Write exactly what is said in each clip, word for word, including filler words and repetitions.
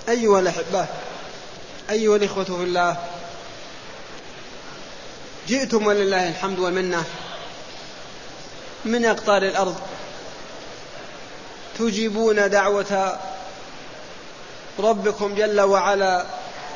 أيها الأحبة، أيها الإخوة في الله، جئتم ولله الحمد والمنة من أقطار الأرض تجيبون دعوة ربكم جل وعلا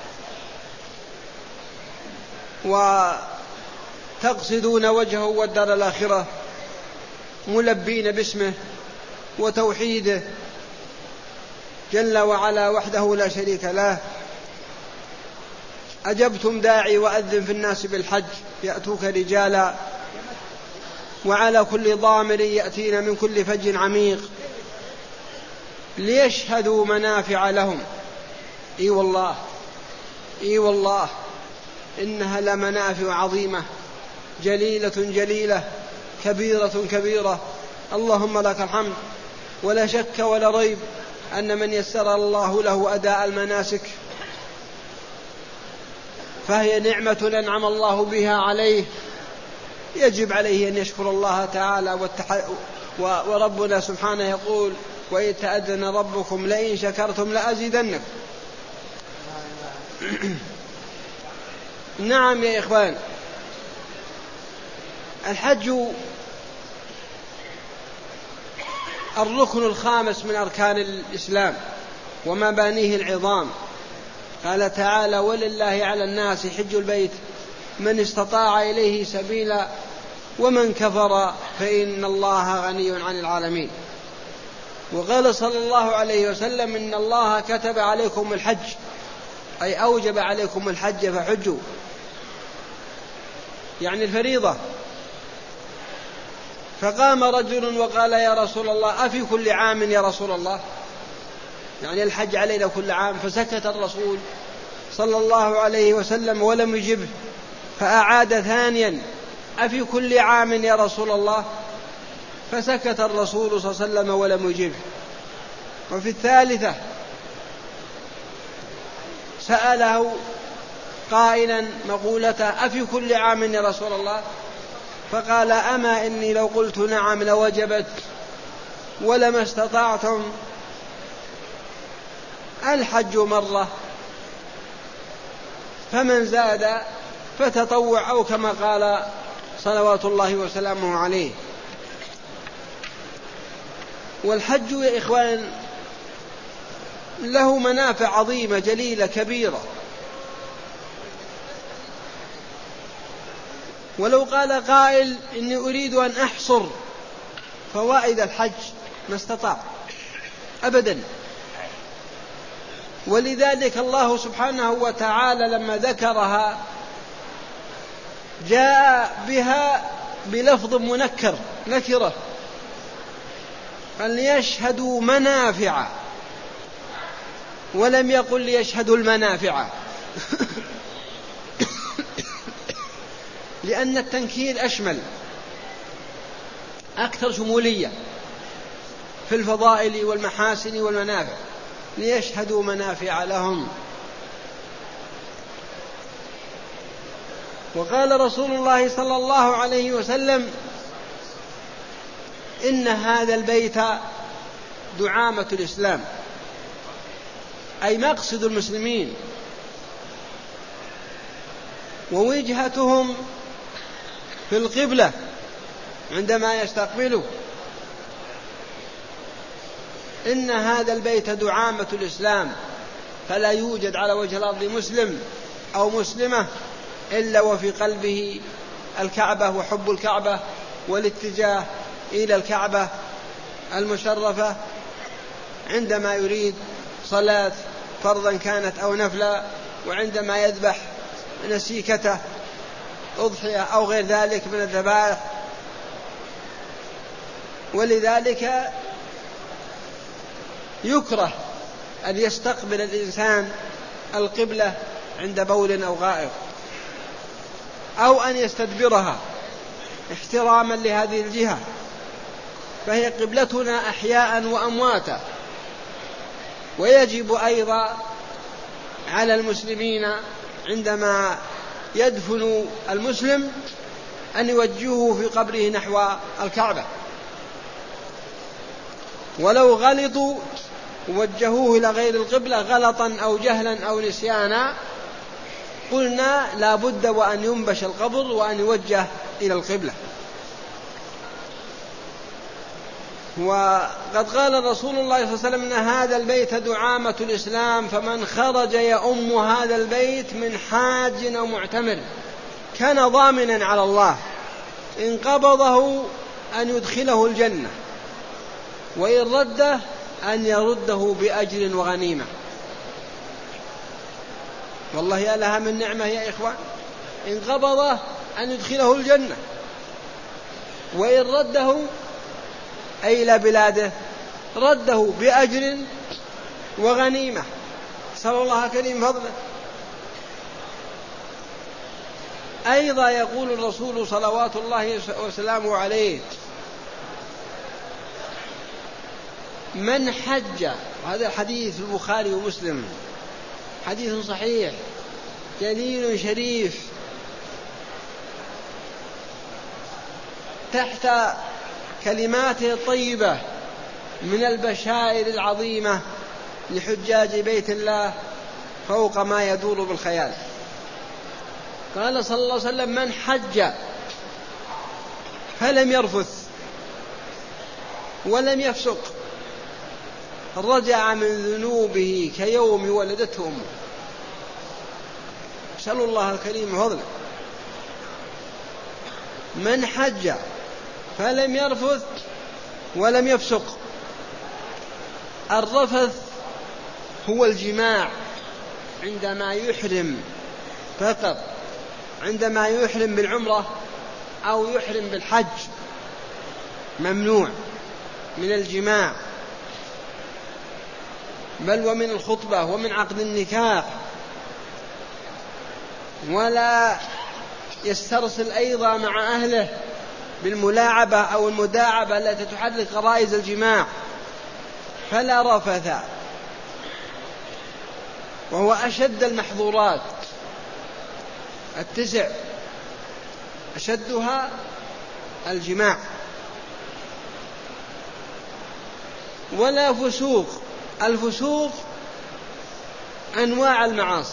وتقصدون وجهه والدار الآخرة ملبين باسمه وتوحيده جل وعلا وحده لا شريك له. أجبتم داعي وأذن في الناس بالحج يأتوك رجالا وعلى كل ضامر يأتين من كل فج عميق ليشهدوا منافع لهم. إي والله إي والله إنها لمنافع عظيمة جليلة جليلة كبيرة كبيرة. اللهم لك الحمد. ولا شك ولا ريب أن من يسر الله له أداء المناسك فهي نعمة أنعم الله بها عليه، يجب عليه أن يشكر الله تعالى والتح... و... وربنا سبحانه يقول: وإذ تأذن ربكم لئن شكرتم لأزيدنكم. نعم يا إخوان، الحج الركن الخامس من أركان الإسلام ومبانيه العظام. قال تعالى: ولله على الناس حج البيت من استطاع إليه سبيلا ومن كفر فإن الله غني عن العالمين. وقال صلى الله عليه وسلم: إن الله كتب عليكم الحج، أي أوجب عليكم الحج فحجوا، يعني الفريضة. فقام رجل وقال: يا رسول الله، أفي كل عام يا رسول الله؟ يعني الحج علينا كل عام. فسكت الرسول صلى الله عليه وسلم ولم يجبه، فأعاد ثانيا: أفي كل عام يا رسول الله؟ فسكت الرسول صلى الله عليه وسلم ولم يجبه. وفي الثالثة سأله قائلا مقولته: أفي كل عام يا رسول الله؟ فقال: أما إني لو قلت نعم لوجبت ولما استطعتم. الحج مرة، فمن زاد فتطوع، أو كما قال صلوات الله وسلامه عليه. والحج يا إخوان له منافع عظيمة جليلة كبيرة. ولو قال قائل: إني أريد أن أحصر فوائد الحج، ما استطاع أبدا. ولذلك الله سبحانه وتعالى لما ذكرها جاء بها بلفظ منكر نكرة، قال: ليشهدوا منافع، ولم يقل ليشهدوا المنافع. لأن التنكير أشمل، أكثر شمولية في الفضائل والمحاسن والمنافع. ليشهدوا منافع لهم. وقال رسول الله صلى الله عليه وسلم: إن هذا البيت دعامة الإسلام، أي مقصد المسلمين ووجهتهم في القبلة عندما يستقبلوا. إن هذا البيت دعامة الإسلام، فلا يوجد على وجه الأرض مسلم أو مسلمة إلا وفي قلبه الكعبة وحب الكعبة والاتجاه إلى الكعبة المشرفة عندما يريد صلاة فرضا كانت أو نفلا، وعندما يذبح نسيكته أضحية أو غير ذلك من الذبائح. ولذلك يكره أن يستقبل الإنسان القبلة عند بول أو غائط، أو أن يستدبرها احتراما لهذه الجهة، فهي قبلتنا أحياء وأمواتا. ويجب أيضا على المسلمين عندما يدفن المسلم أن يوجهه في قبره نحو الكعبة. ولو غلطوا ووجهوه إلى غير القبلة غلطا أو جهلا أو نسيانا، قلنا لا بد وأن ينبش القبر وأن يوجه إلى القبلة. وقد قال رسول الله صلى الله عليه وسلم إن هذا البيت دعامة الإسلام، فمن خرج يؤم هذا البيت من حاج أو معتمر كان ضامنا على الله إن قبضه أن يدخله الجنة، وإن رده أن يرده بأجر وغنيمة. والله يا لها من نعمة يا إخوان، إن قبضه أن يدخله الجنة، وإن رده أي إلى بلاده رده بأجر وغنيمة. صلى الله كريم فضله. أيضا يقول الرسول صلوات الله وسلامه عليه: من حج، وهذا الحديث في البخاري ومسلم حديث صحيح جليل شريف، تحت كلماته الطيبة من البشائر العظيمة لحجاج بيت الله فوق ما يدور بالخيال. قال صلى الله عليه وسلم: من حج فلم يرفث ولم يفسق رجع من ذنوبه كيوم ولدته أمه. اسألوا الله الكريم فضله. من حج فلم يرفث ولم يفسق. الرفث هو الجماع عندما يحرم فقط، عندما يحرم بالعمرة أو يحرم بالحج ممنوع من الجماع، بل ومن الخطبة ومن عقد النكاح. ولا يسترسل أيضا مع أهله بالملاعبة أو المداعبة التي تحرك غرائز الجماع، فلا رفث، وهو أشد المحظورات التسع، أشدها الجماع. ولا فسوق. الفسوق أنواع المعاصي،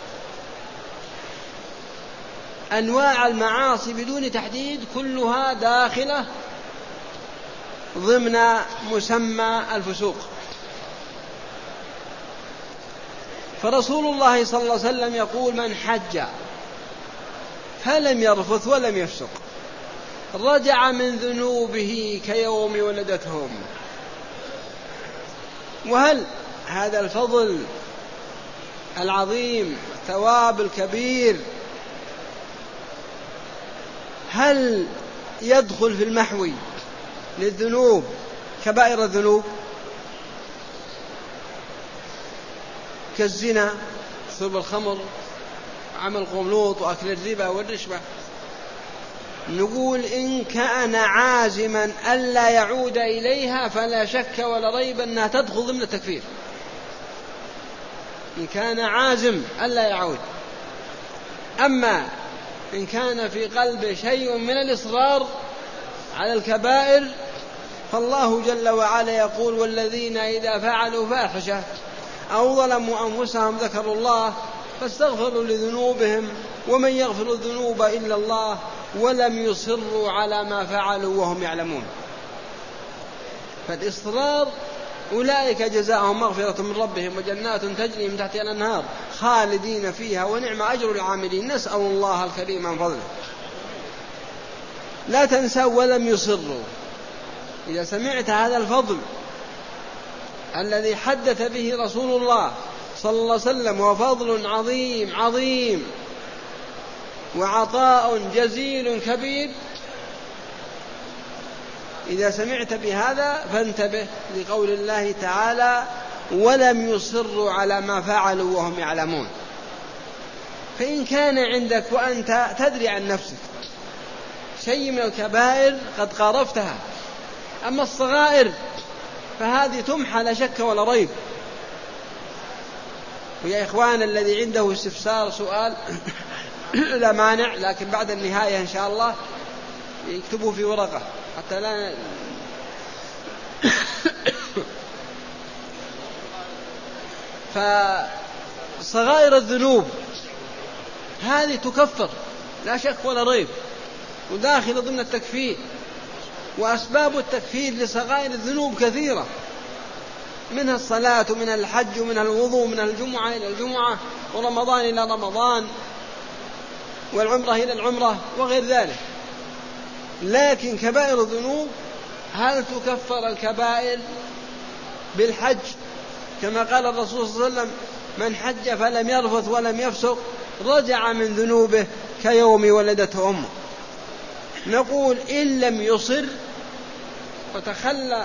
أنواع المعاصي بدون تحديد كلها داخلة ضمن مسمى الفسوق. فرسول الله صلى الله عليه وسلم يقول: من حج فلم يرفث ولم يفسق رجع من ذنوبه كيوم ولدته أمه. وهل هذا الفضل العظيم الثواب الكبير هل يدخل في المحوي للذنوب كبائر الذنوب كالزنا، شرب الخمر، عمل قوم لوط، وأكل الربا والرشوة؟ نقول إن كان عازما ألا يعود إليها فلا شك ولا ريب أنها تدخل ضمن التكفير. إن كان عازم ألا يعود. أما إن كان في قلبه شيء من الإصرار على الكبائر فالله جل وعلا يقول: والذين إذا فعلوا فاحشة أو ظلموا أنفسهم ذكروا الله فاستغفروا لذنوبهم ومن يغفر الذنوب إلا الله ولم يصروا على ما فعلوا وهم يعلمون. فالإصرار أولئك جزاؤهم مغفرة من ربهم وجنات تجري من تحتها الأنهار خالدين فيها ونعم أجر العاملين. نسأل الله الكريم من فضله. لا تنسوا ولم يصروا. إذا سمعت هذا الفضل الذي حدث به رسول الله صلى الله عليه وسلم، وفضل عظيم عظيم وعطاء جزيل كبير، إذا سمعت بهذا فانتبه لقول الله تعالى: ولم يصروا على ما فعلوا وهم يعلمون. فإن كان عندك وأنت تدري عن نفسك شيء من الكبائر قد قارفتها، أما الصغائر فهذه تمحى لا شك ولا ريب. ويا إخوان الذي عنده استفسار سؤال لا مانع، لكن بعد النهاية إن شاء الله يكتبوا في ورقة حتى لا فصغائر الذنوب هذه تكفر لا شك ولا ريب، وداخل ضمن التكفير. وأسباب التكفير لصغائر الذنوب كثيرة، منها الصلاة ومنها الحج ومنها الوضوء ومنها الجمعة إلى الجمعة ورمضان إلى رمضان والعمرة إلى العمرة وغير ذلك. لكن كبائر الذنوب هل تكفر الكبائر بالحج؟ كما قال الرسول صلى الله عليه وسلم: من حج فلم يرفث ولم يفسق رجع من ذنوبه كيوم ولدته أمه. نقول: إن لم يصر وتخلى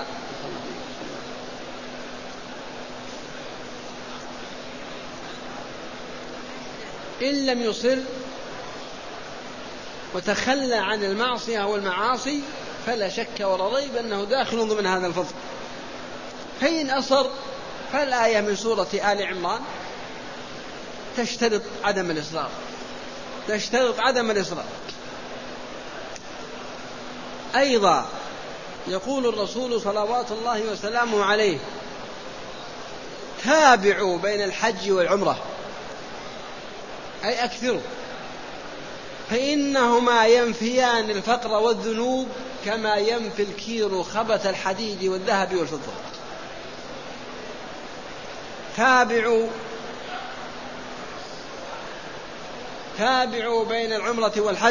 إن لم يصر وتخلى عن المعصية والمعاصي فلا شك ولا ريب أنه داخل ضمن هذا الفضل. فإن أصر فالآية من سورة آل عمران تشترط عدم الإصرار تشترط عدم الإصرار. أيضا يقول الرسول صلوات الله وسلامه عليه: تابعوا بين الحج والعمرة، أي أكثروا، فإنهما ينفيان الفقر والذنوب كما ينفي الكير خبث الحديد والذهب والفضة. تابعوا تابعوا بين العمرة والحج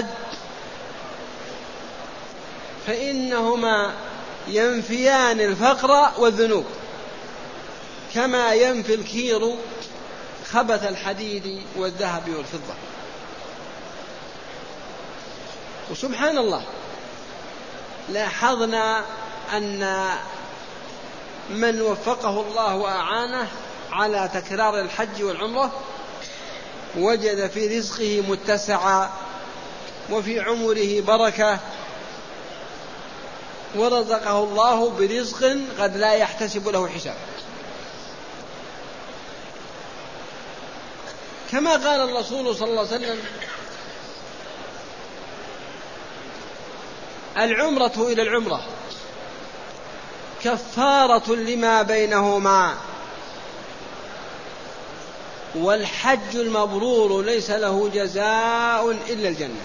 فإنهما ينفيان الفقر والذنوب كما ينفي الكير خبث الحديد والذهب والفضة. وسبحان الله، لاحظنا أن من وفقه الله وأعانه على تكرار الحج والعمرة وجد في رزقه متسعا وفي عمره بركة، ورزقه الله برزق قد لا يحتسب له حساب. كما قال الرسول صلى الله عليه وسلم: العمرة إلى العمرة كفارة لما بينهما، والحج المبرور ليس له جزاء إلا الجنة.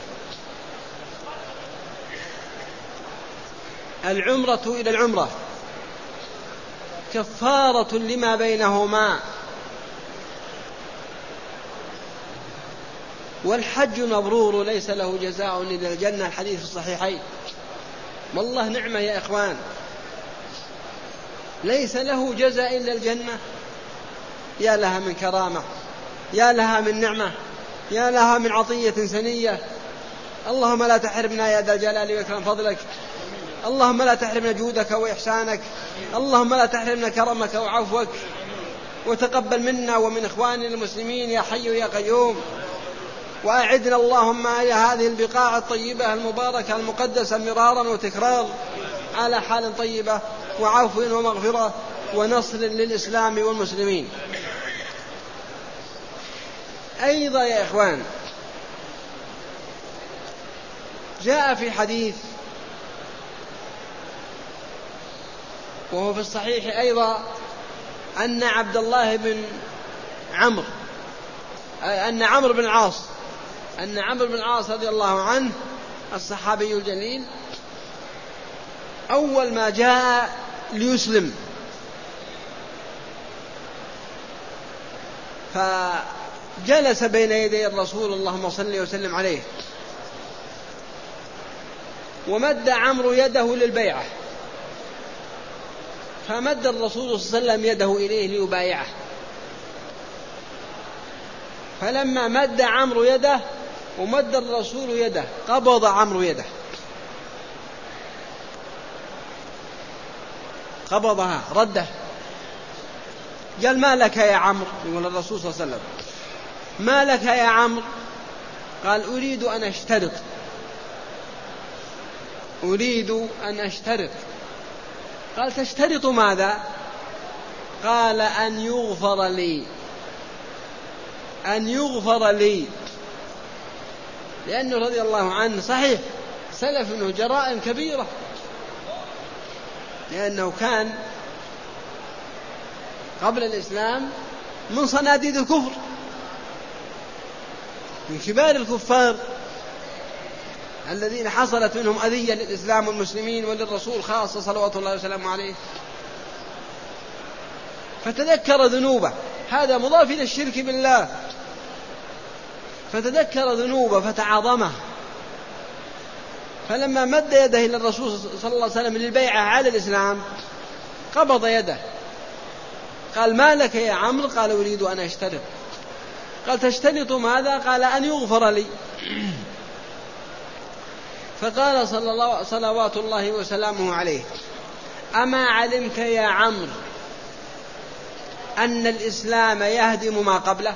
العمرة إلى العمرة كفارة لما بينهما، والحج المبرور ليس له جزاء إلا الجنة. الحديث في الصحيحين. والله نعمة يا إخوان، ليس له جزاء إلا الجنة. يا لها من كرامة، يا لها من نعمة، يا لها من عطية سنية. اللهم لا تحرمنا يا ذا الجلال والإكرام فضلك، اللهم لا تحرمنا جودك وإحسانك، اللهم لا تحرمنا كرمك وعفوك، وتقبل منا ومن إخواننا المسلمين يا حي يا قيوم. وأعدنا اللهم إلى هذه البقاع الطيبة المباركة المقدسة مرارا وتكرار على حال طيبة وعفو ومغفرة ونصر للإسلام والمسلمين. أيضا يا إخوان، جاء في حديث وهو في الصحيح أيضا أن عبد الله بن عمرو أن عمرو بن العاص أن عمرو بن العاص رضي الله عنه الصحابي الجليل أول ما جاء ليسلم فجلس بين يدي الرسول اللهم صل وسلم عليه، ومد عمرو يده للبيعة، فمد الرسول صلى الله عليه وسلم يده إليه ليبايعه، فلما مد عمرو يده ومد الرسول يده قبض عمرو يده، قبضها رده، قال: ما لك يا عمرو؟ يقول الرسول صلى الله عليه وسلم: ما لك يا عمرو؟ قال: أريد أن أشترط أريد أن أشترط قال: تشترط ماذا؟ قال: أن يغفر لي أن يغفر لي لأنه رضي الله عنه صحيح سلف منه جرائم كبيرة، لأنه كان قبل الإسلام من صناديد الكفر، من كبار الكفار الذين حصلت منهم أذية للإسلام والمسلمين وللرسول خاصة صلوات الله وسلامه عليه. فتذكر ذنوبه، هذا مضاف إلى الشرك بالله، فتذكر ذنوبه فتعاظمه، فلما مد يده إلى الرسول صلى الله عليه وسلم للبيعة على الإسلام قبض يده، قال: ما لك يا عمرو؟ قال: أريد أن أشترط. قال: تشترط ماذا؟ قال: أن يغفر لي. فقال صلى الله صلوات الله وسلامه عليه: أما علمت يا عمرو أن الإسلام يهدم ما قبله،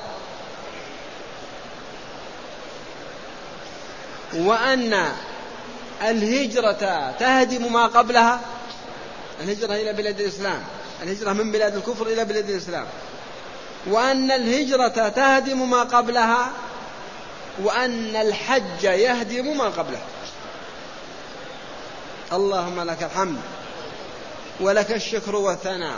وأن الهجرة تهدم ما قبلها، الهجرة إلى بلاد الإسلام، الهجرة من بلاد الكفر إلى بلاد الإسلام، وأن الهجرة تهدم ما قبلها، وأن الحج يهدم ما قبله. اللهم لك الحمد ولك الشكر والثناء.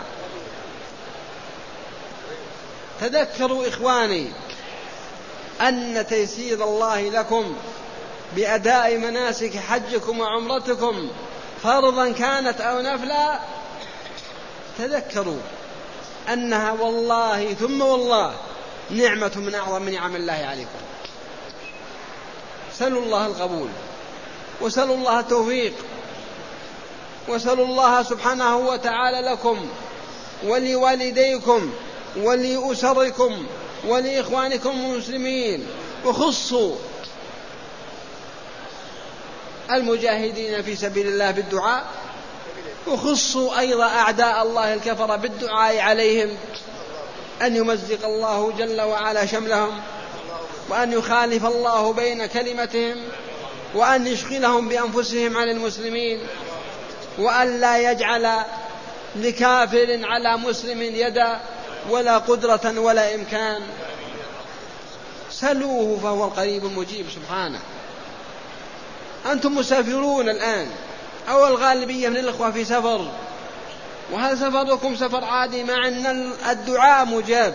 تذكروا إخواني أن تيسير الله لكم بأداء مناسك حجكم وعمرتكم فرضا كانت أو نفلا، تذكروا أنها والله ثم والله نعمة من أعظم نعم الله عليكم. سلوا الله القبول، وسلوا الله التوفيق، وسلوا الله سبحانه وتعالى لكم ولوالديكم ولأسركم ولإخوانكم المسلمين، وخصوا المجاهدين في سبيل الله بالدعاء، وخصوا أيضا أعداء الله الكفر بالدعاء عليهم، أن يمزق الله جل وعلا شملهم، وأن يخالف الله بين كلمتهم، وأن يشغلهم بأنفسهم عن المسلمين، وأن لا يجعل لكافر على مسلم يدا ولا قدرة ولا إمكان. سلوه فهو القريب المجيب سبحانه. أنتم مسافرون الآن، أو الغالبية من الأخوة في سفر، وهل سفركم سفر عادي؟ مع أن الدعاء مجاب،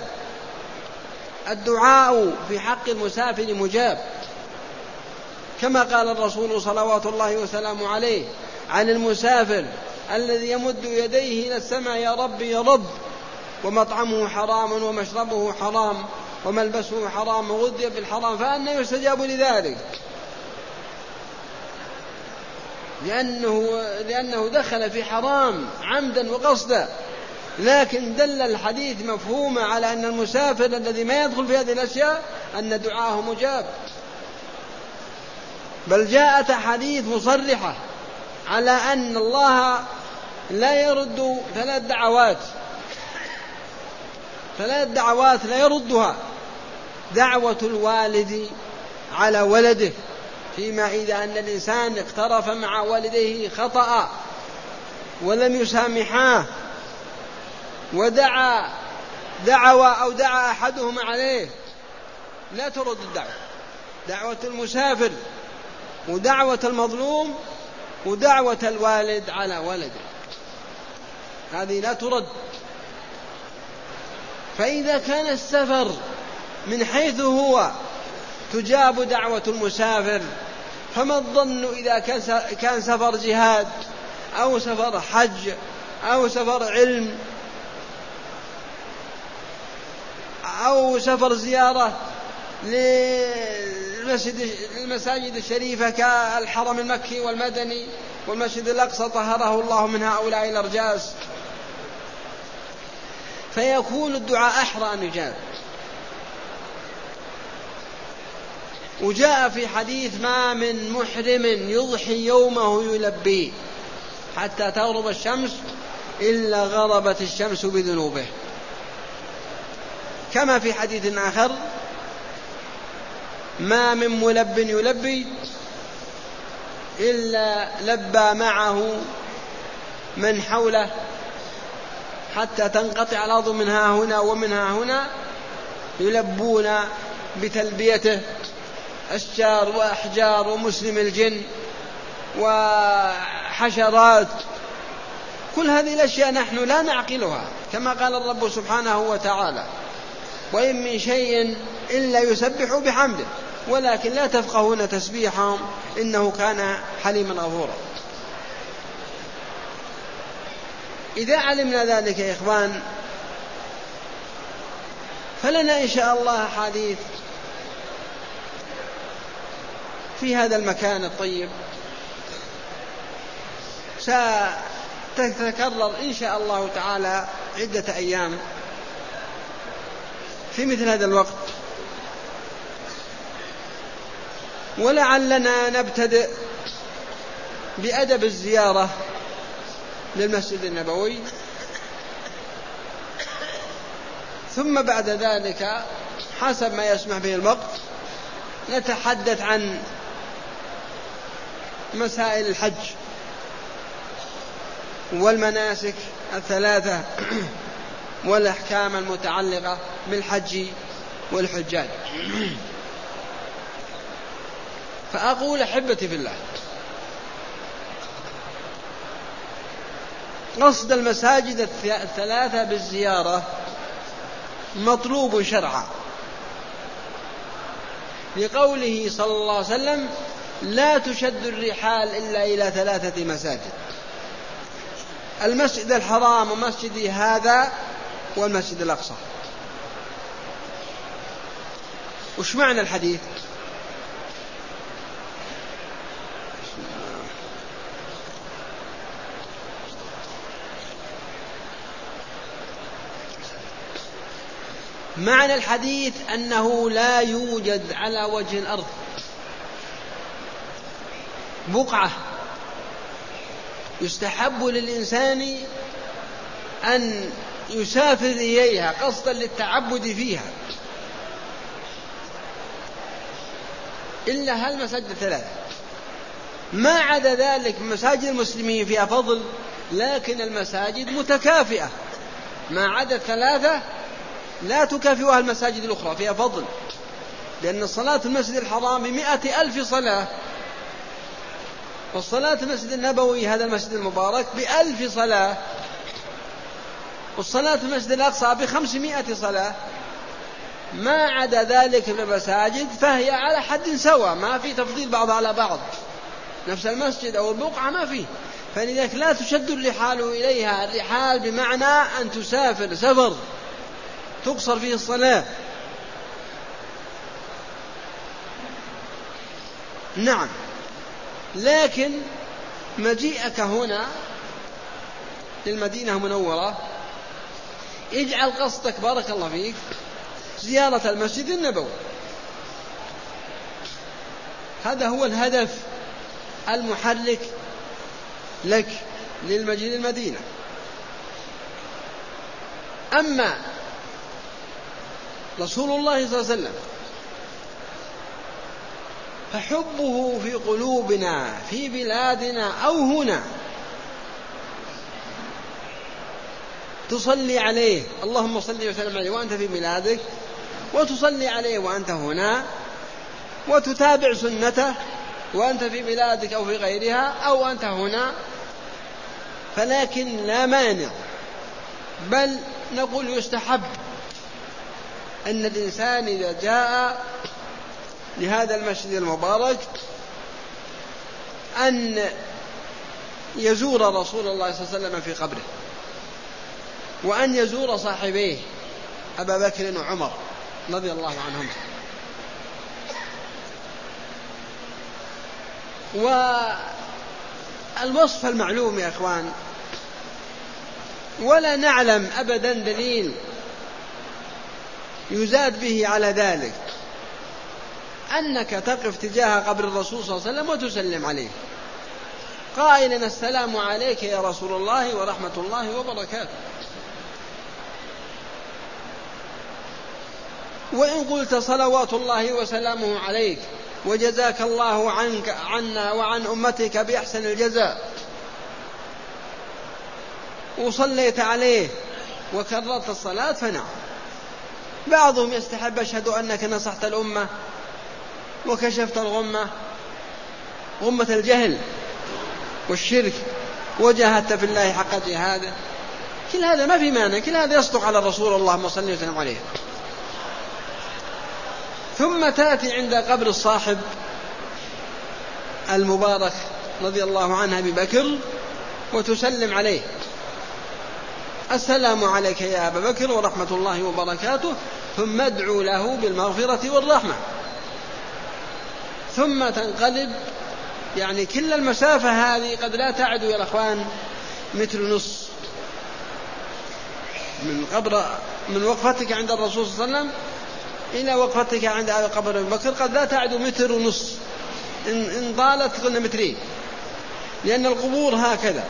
الدعاء في حق المسافر مجاب، كما قال الرسول صلوات الله وسلامه عليه عن المسافر الذي يمد يديه إلى السماء: يا رب يا رب، ومطعمه حرام ومشربه حرام وملبسه حرام وغذي بالحرام، فأنى يستجاب لذلك؟ لأنه, لأنه دخل في حرام عمدا وقصدا. لكن دل الحديث مفهومة على أن المسافر الذي ما يدخل في هذه الأشياء أن دعاه مجاب، بل جاءت حديث مصرحة على أن الله لا يرد ثلاث دعوات، ثلاث دعوات لا يردها: دعوة الوالد على ولده فيما إذا أن الإنسان اقترف مع والديه خطأ ولم يسامحاه، ودعا دعوة أو دعا أحدهما عليه، لا ترد الدعوة. دعوة المسافر ودعوة المظلوم ودعوة الوالد على ولده، هذه لا ترد. فإذا كان السفر من حيث هو تجاب دعوة المسافر، فما الظن إذا كان سفر جهاد أو سفر حج أو سفر علم أو سفر زيارة للمساجد الشريفة كالحرم المكي والمدني والمسجد الأقصى طهره الله من هؤلاء الأرجاس، فيكون الدعاء أحرى أن يجاب. وجاء في حديث: ما من محرم يضحي يومه يلبي حتى تغرب الشمس إلا غربت الشمس بذنوبه. كما في حديث آخر: ما من ملب يلبي إلا لبى معه من حوله حتى تنقطع الأرض منها هنا ومنها هنا، يلبون بتلبيته أشجار وأحجار ومسلم الجن وحشرات. كل هذه الأشياء نحن لا نعقلها، كما قال الرب سبحانه وتعالى: وإن من شيء إلا يسبح بحمده ولكن لا تفقهون تسبيحهم إنه كان حليما غفورا. إذا علمنا ذلك يا إخوان فلنا إن شاء الله حديث في هذا المكان الطيب ستتكرر إن شاء الله تعالى عدة أيام في مثل هذا الوقت، ولعلنا نبتدئ بأدب الزيارة للمسجد النبوي، ثم بعد ذلك حسب ما يسمح به الوقت نتحدث عن مسائل الحج والمناسك الثلاثة والأحكام المتعلقة بالحج والحجاج. فأقول أحبتي في الله، قصد المساجد الثلاثة بالزيارة مطلوب شرعا، لقوله صلى الله عليه وسلم: لا تشد الرحال إلا إلى ثلاثة مساجد: المسجد الحرام ومسجدي هذا والمسجد الأقصى. وش معنى الحديث؟ معنى الحديث أنه لا يوجد على وجه الأرض بقعة يستحب للإنسان أن يسافر إليها قصدا للتعبد فيها إلا هالمساجد الثلاثة. ما عدا ذلك مساجد المسلمين فيها فضل، لكن المساجد متكافئة، ما عدا الثلاثة لا تكافئها المساجد الأخرى فيها فضل، لأن الصلاة في المسجد الحرام بمئة ألف صلاة، والصلاة في المسجد النبوي هذا المسجد المبارك بألف صلاة، والصلاة في المسجد الأقصى بخمسمائة صلاة. ما عدا ذلك من المساجد فهي على حد سواء، ما في تفضيل بعض على بعض، نفس المسجد أو البقعة ما فيه. فلذلك لا تشد الرحال إليها، الرحال بمعنى أن تسافر سفر تقصر فيه الصلاة. نعم، لكن مجيئك هنا للمدينة المنورة اجعل قصدك بارك الله فيك زيارة المسجد النبوي، هذا هو الهدف المحرك لك للمجيء للمدينة. أما رسول الله صلى الله عليه وسلم فحبه في قلوبنا في بلادنا أو هنا، تصلي عليه اللهم صل وسلم عليه وأنت في بلادك، وتصلي عليه وأنت هنا، وتتابع سنته وأنت في بلادك أو في غيرها أو أنت هنا. فلكن لا مانع، بل نقول يستحب أن الإنسان إذا جاء لهذا المسجد المبارك أن يزور رسول الله صلى الله عليه وسلم في قبره، وأن يزور صاحبيه أبا بكر وعمر رضي الله عنهم. والوصف المعلوم يا إخوان، ولا نعلم أبدا دليل يزاد به على ذلك، أنك تقف تجاه قبر الرسول صلى الله عليه وسلم وتسلم عليه قائلا: السلام عليك يا رسول الله ورحمة الله وبركاته. وإن قلت صلوات الله وسلامه عليك وجزاك الله عنك عنا وعن أمتك بأحسن الجزاء، وصليت عليه وكررت الصلاة فنعم. بعضهم يستحب: أشهد أنك نصحت الأمة وكشفت الغمة، غمة الجهل والشرك، وجاهدت في الله حق جهاده. كل هذا ما في مانع، كل هذا يصدق على الرسول اللهم صل وسلم عليه. ثم تأتي عند قبر الصاحب المبارك رضي الله عنه أبي بكر وتسلم عليه: السلام عليك يا أبا بكر ورحمة الله وبركاته، ثم ادعو له بالمغفرة والرحمة، ثم تنقلب. يعني كل المسافة هذه قد لا تعد يا الأخوان متر ونص من قبر من وقفتك عند الرسول صلى الله عليه وسلم إلى وقفتك عند قبر أبي بكر قد لا تعد متر ونص، إن طالت قلنا مترين، لأن القبور هكذا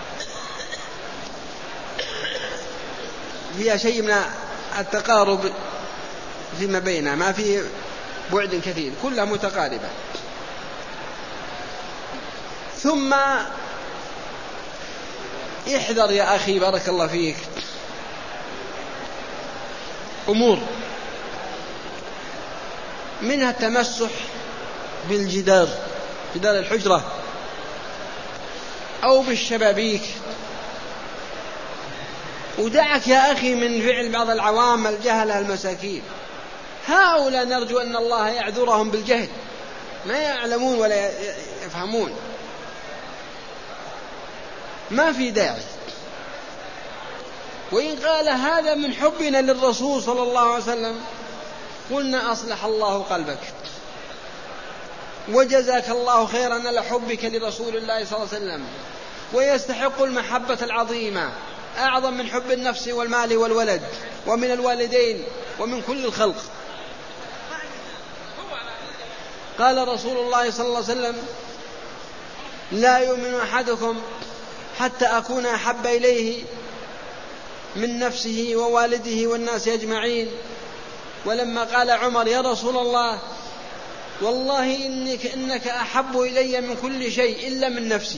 فيها شيء من التقارب فيما بينها، ما فيه بعد كثير، كلها متقاربة. ثم احذر يا أخي بارك الله فيك أمور، منها التمسح بالجدار، جدار الحجرة، أو بالشبابيك. ودعك يا أخي من فعل بعض العوام الجهلة المساكين، هؤلاء نرجو أن الله يعذرهم بالجهل، ما يعلمون ولا يفهمون، ما في داعي. وإن قال هذا من حبنا للرسول صلى الله عليه وسلم قلنا أصلح الله قلبك وجزاك الله خيرا لحبك لرسول الله صلى الله عليه وسلم، ويستحق المحبة العظيمة أعظم من حب النفس والمال والولد ومن الوالدين ومن كل الخلق. قال رسول الله صلى الله عليه وسلم: لا يؤمن أحدكم حتى أكون أحب إليه من نفسه ووالده والناس أجمعين. ولما قال عمر: يا رسول الله والله إنك, إنك أحب إلي من كل شيء إلا من نفسي،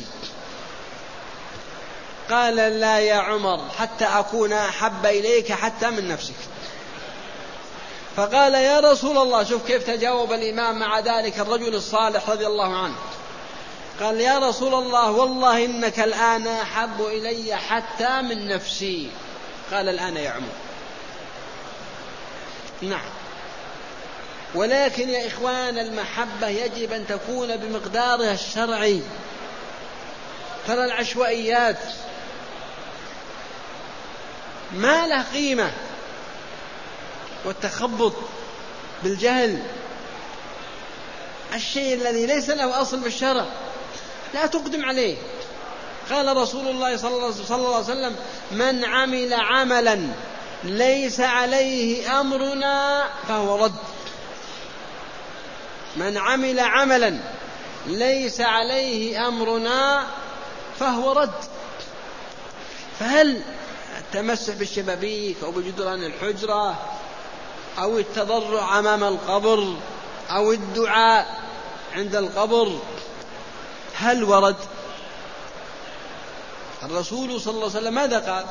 قال: لا يا عمر حتى أكون أحب إليك حتى من نفسك. فقال: يا رسول الله، شوف كيف تجاوب الإمام مع ذلك الرجل الصالح رضي الله عنه، قال: يا رسول الله والله إنك الآن أحب إلي حتى من نفسي. قال: الآن يا عمر. نعم، ولكن يا إخوان المحبة يجب أن تكون بمقدارها الشرعي. ترى العشوائيات ما له قيمة، والتخبط بالجهل الشيء الذي ليس له أصل بالشرع لا تقدم عليه. قال رسول الله صلى الله عليه وسلم: من عمل عملا ليس عليه أمرنا فهو رد. من عمل عملا ليس عليه أمرنا فهو رد. فهل التمسح بالشبابيك أو بجدران الحجرة أو التضرع أمام القبر أو الدعاء عند القبر هل ورد؟ الرسول صلى الله عليه وسلم ماذا قال؟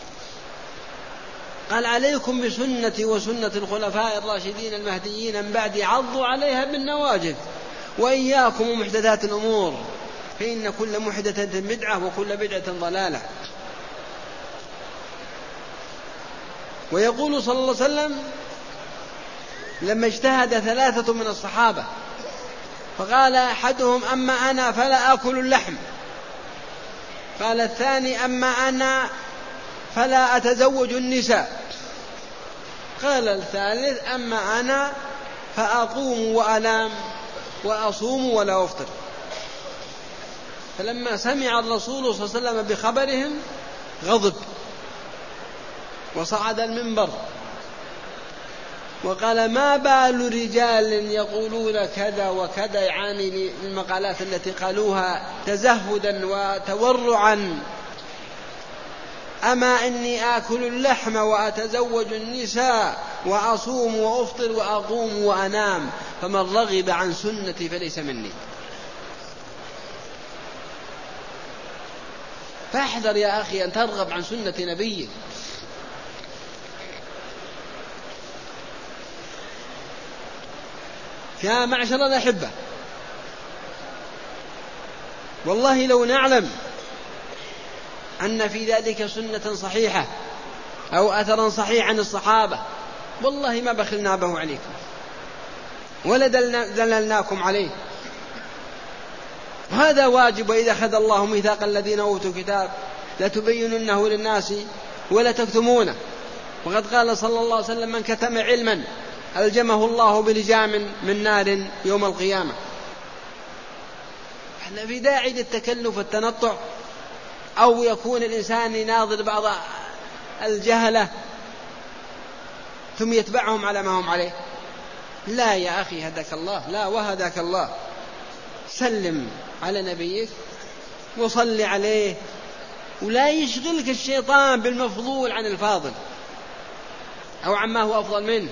قال: عليكم بسنتي وسنة الخلفاء الراشدين المهديين من بعد، عضوا عليها بالنواجذ، وإياكم ومحدثات الأمور، فإن كل محدثة بدعة وكل بدعة ضلالة. ويقول صلى الله عليه وسلم لما اجتهد ثلاثة من الصحابة فقال أحدهم: أما أنا فلا آكل اللحم. قال الثاني: أما أنا فلا أتزوج النساء. قال الثالث: أما أنا فأقوم وأنام وأصوم ولا أفطر. فلما سمع الرسول صلى الله عليه وسلم بخبرهم غضب وصعد المنبر وقال: ما بال رجال يقولون كذا وكذا، يعني المقالات التي قالوها تزهدا وتورعا. أما إني آكل اللحم وأتزوج النساء وأصوم وأفطر وأقوم وأنام، فمن رغب عن سنتي فليس مني. فاحذر يا أخي أن ترغب عن سنة نبيك. يا معشر الأحبة، والله لو نعلم أن في ذلك سنة صحيحة أو أثرا صحيح عن الصحابة والله ما بخلنا به عليكم. ولا دللناكم عليه. وهذا واجب. وإذا أخذ الله ميثاق الذين أوتوا الكتاب لتبيننه للناس ولا تكتمونه. وقد قال صلى الله عليه وسلم: من كتم علما ألجمه الله بلجام من نار يوم القيامة. احنا في داعي للتكلف والتنطع، أو يكون الإنسان يناظر بعض الجهلة ثم يتبعهم على ما هم عليه. لا يا أخي هداك الله، لا وهداك الله. سلم على نبيك وصل عليه، ولا يشغلك الشيطان بالمفضول عن الفاضل أو عما هو أفضل منه.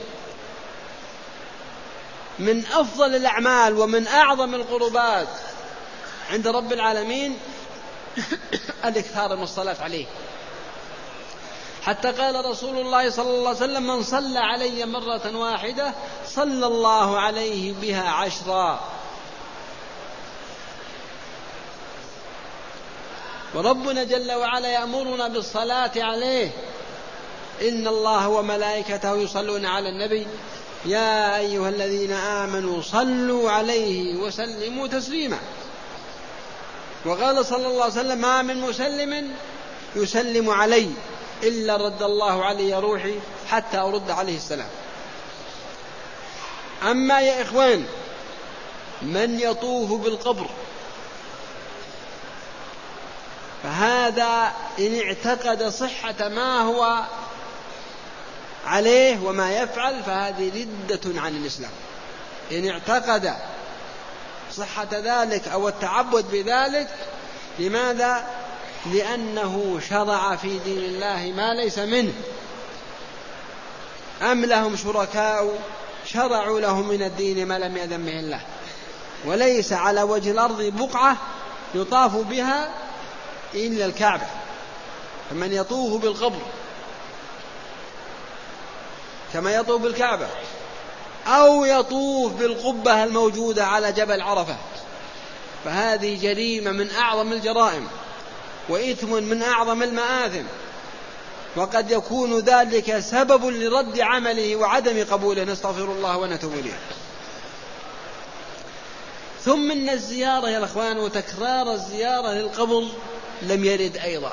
من أفضل الأعمال ومن أعظم القربات عند رب العالمين الإكثار من الصلاة عليه. حتى قال رسول الله صلى الله عليه وسلم: من صلى علي مرة واحدة صلى الله عليه بها عشرا. وربنا جل وعلا يأمرنا بالصلاة عليه: إن الله وملائكته يصلون على النبي يا أيها الذين آمنوا صلوا عليه وسلموا تسليما. وقال صلى الله عليه وسلم: ما من مسلم يسلم علي إلا رد الله علي روحي حتى أرد عليه السلام. أما يا إخوان من يطوف بالقبر فهذا إن اعتقد صحة ما هو عليه وما يفعل فهذه ردة عن الإسلام. إن اعتقد صحة ذلك أو التعبد بذلك. لماذا؟ لأنه شرع في دين الله ما ليس منه. أم لهم شركاء شرعوا لهم من الدين ما لم يأذن به الله. وليس على وجه الأرض بقعة يطاف بها إلا الكعبة. فمن يطوف بالقبر كما يطوف بالكعبة أو يطوف بالقبة الموجودة على جبل عرفة فهذه جريمة من أعظم الجرائم وإثم من أعظم المآثم، وقد يكون ذلك سبب لرد عمله وعدم قبوله. نستغفر الله ونتوب إليه. ثم إن الزيارة يا الأخوان وتكرار الزيارة للقبر لم يرد أيضا،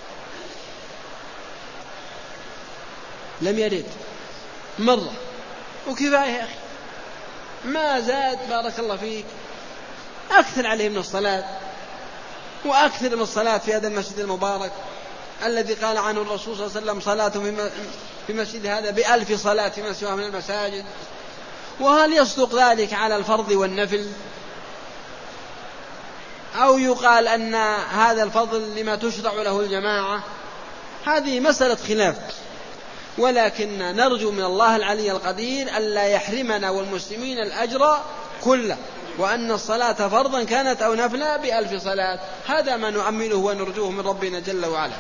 لم يرد مرة وكفاية يا أخي. ما زاد بارك الله فيك. أكثر عليه من الصلاة، وأكثر من الصلاة في هذا المسجد المبارك الذي قال عنه الرسول صلى الله عليه وسلم: صلاة في مسجد هذا بألف صلاة فيما سواه من المساجد. وهل يصدق ذلك على الفرض والنفل؟ أو يقال أن هذا الفضل لما تشرع له الجماعة؟ هذه مسألة خلاف، ولكن نرجو من الله العلي القدير ألا يحرمنا والمسلمين الأجر كله، وأن الصلاة فرضا كانت أو نفلا بألف صلاة. هذا ما نؤمله ونرجوه من ربنا جل وعلا.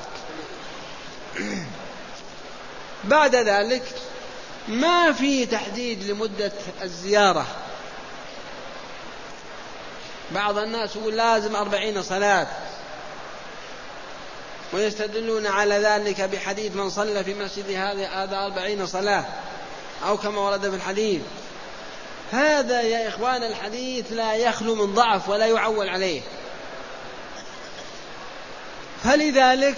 بعد ذلك ما في تحديد لمدة الزيارة. بعض الناس يقول لازم أربعين صلاة، ويستدلون على ذلك بحديث من صلى في مسجد هذا أربعين صلاة أو كما ورد في الحديث. هذا يا إخوان الحديث لا يخلو من ضعف ولا يعول عليه. فلذلك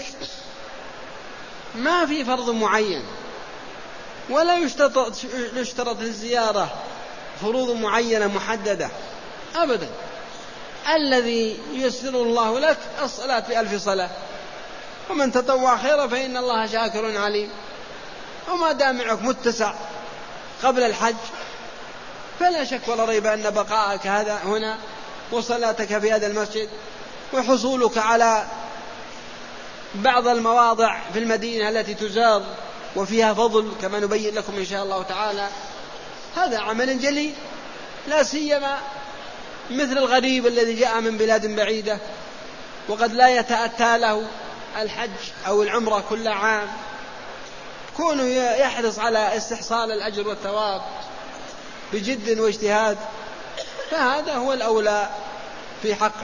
ما في فرض معين، ولا يشترط, يشترط للزيارة فروض معينة محددة أبدا. الذي ييسر الله لك الصلاة بألف صلاة، ومن تطوع خيرا فإن الله شاكر عليم. وما دام معك متسع قبل الحج فلا شك ولا ريب أن بقاءك هذا هنا وصلاتك في هذا المسجد وحصولك على بعض المواضع في المدينة التي تزار وفيها فضل كما نبين لكم إن شاء الله تعالى، هذا عمل جليل. لا سيما مثل الغريب الذي جاء من بلاد بعيدة وقد لا يتأتى له الحج أو العمرة كل عام، كونه يحرص على استحصال الأجر والثواب بجد واجتهاد، فهذا هو الأولى في حقه.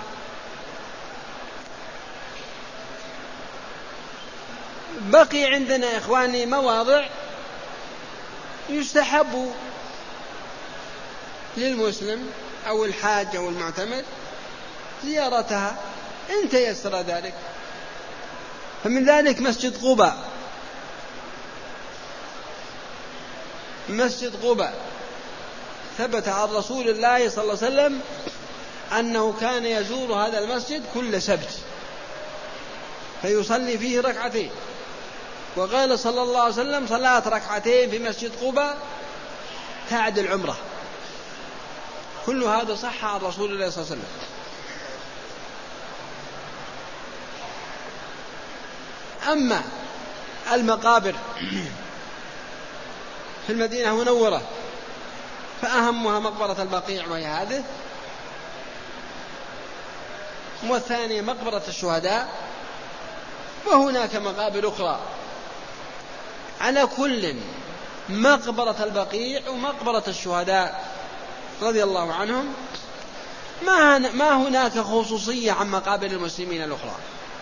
بقي عندنا إخواني مواضع يستحب للمسلم أو الحاج أو المعتمر زيارتها إن تيسر ذلك. فمن ذلك مسجد قباء. مسجد قباء ثبت عن رسول الله صلى الله عليه وسلم أنه كان يزور هذا المسجد كل سبت فيصلي فيه ركعتين، وقال صلى الله عليه وسلم صلاة ركعتين في مسجد قباء تعدل عمره. كل هذا صح عن رسول الله صلى الله عليه وسلم. أما المقابر في المدينة المنورة فأهمها مقبرة البقيع وهي هذه، والثانية مقبرة الشهداء، وهناك مقابر أخرى. على كل مقبرة البقيع ومقبرة الشهداء رضي الله عنهم ما هناك خصوصية عن مقابر المسلمين الأخرى،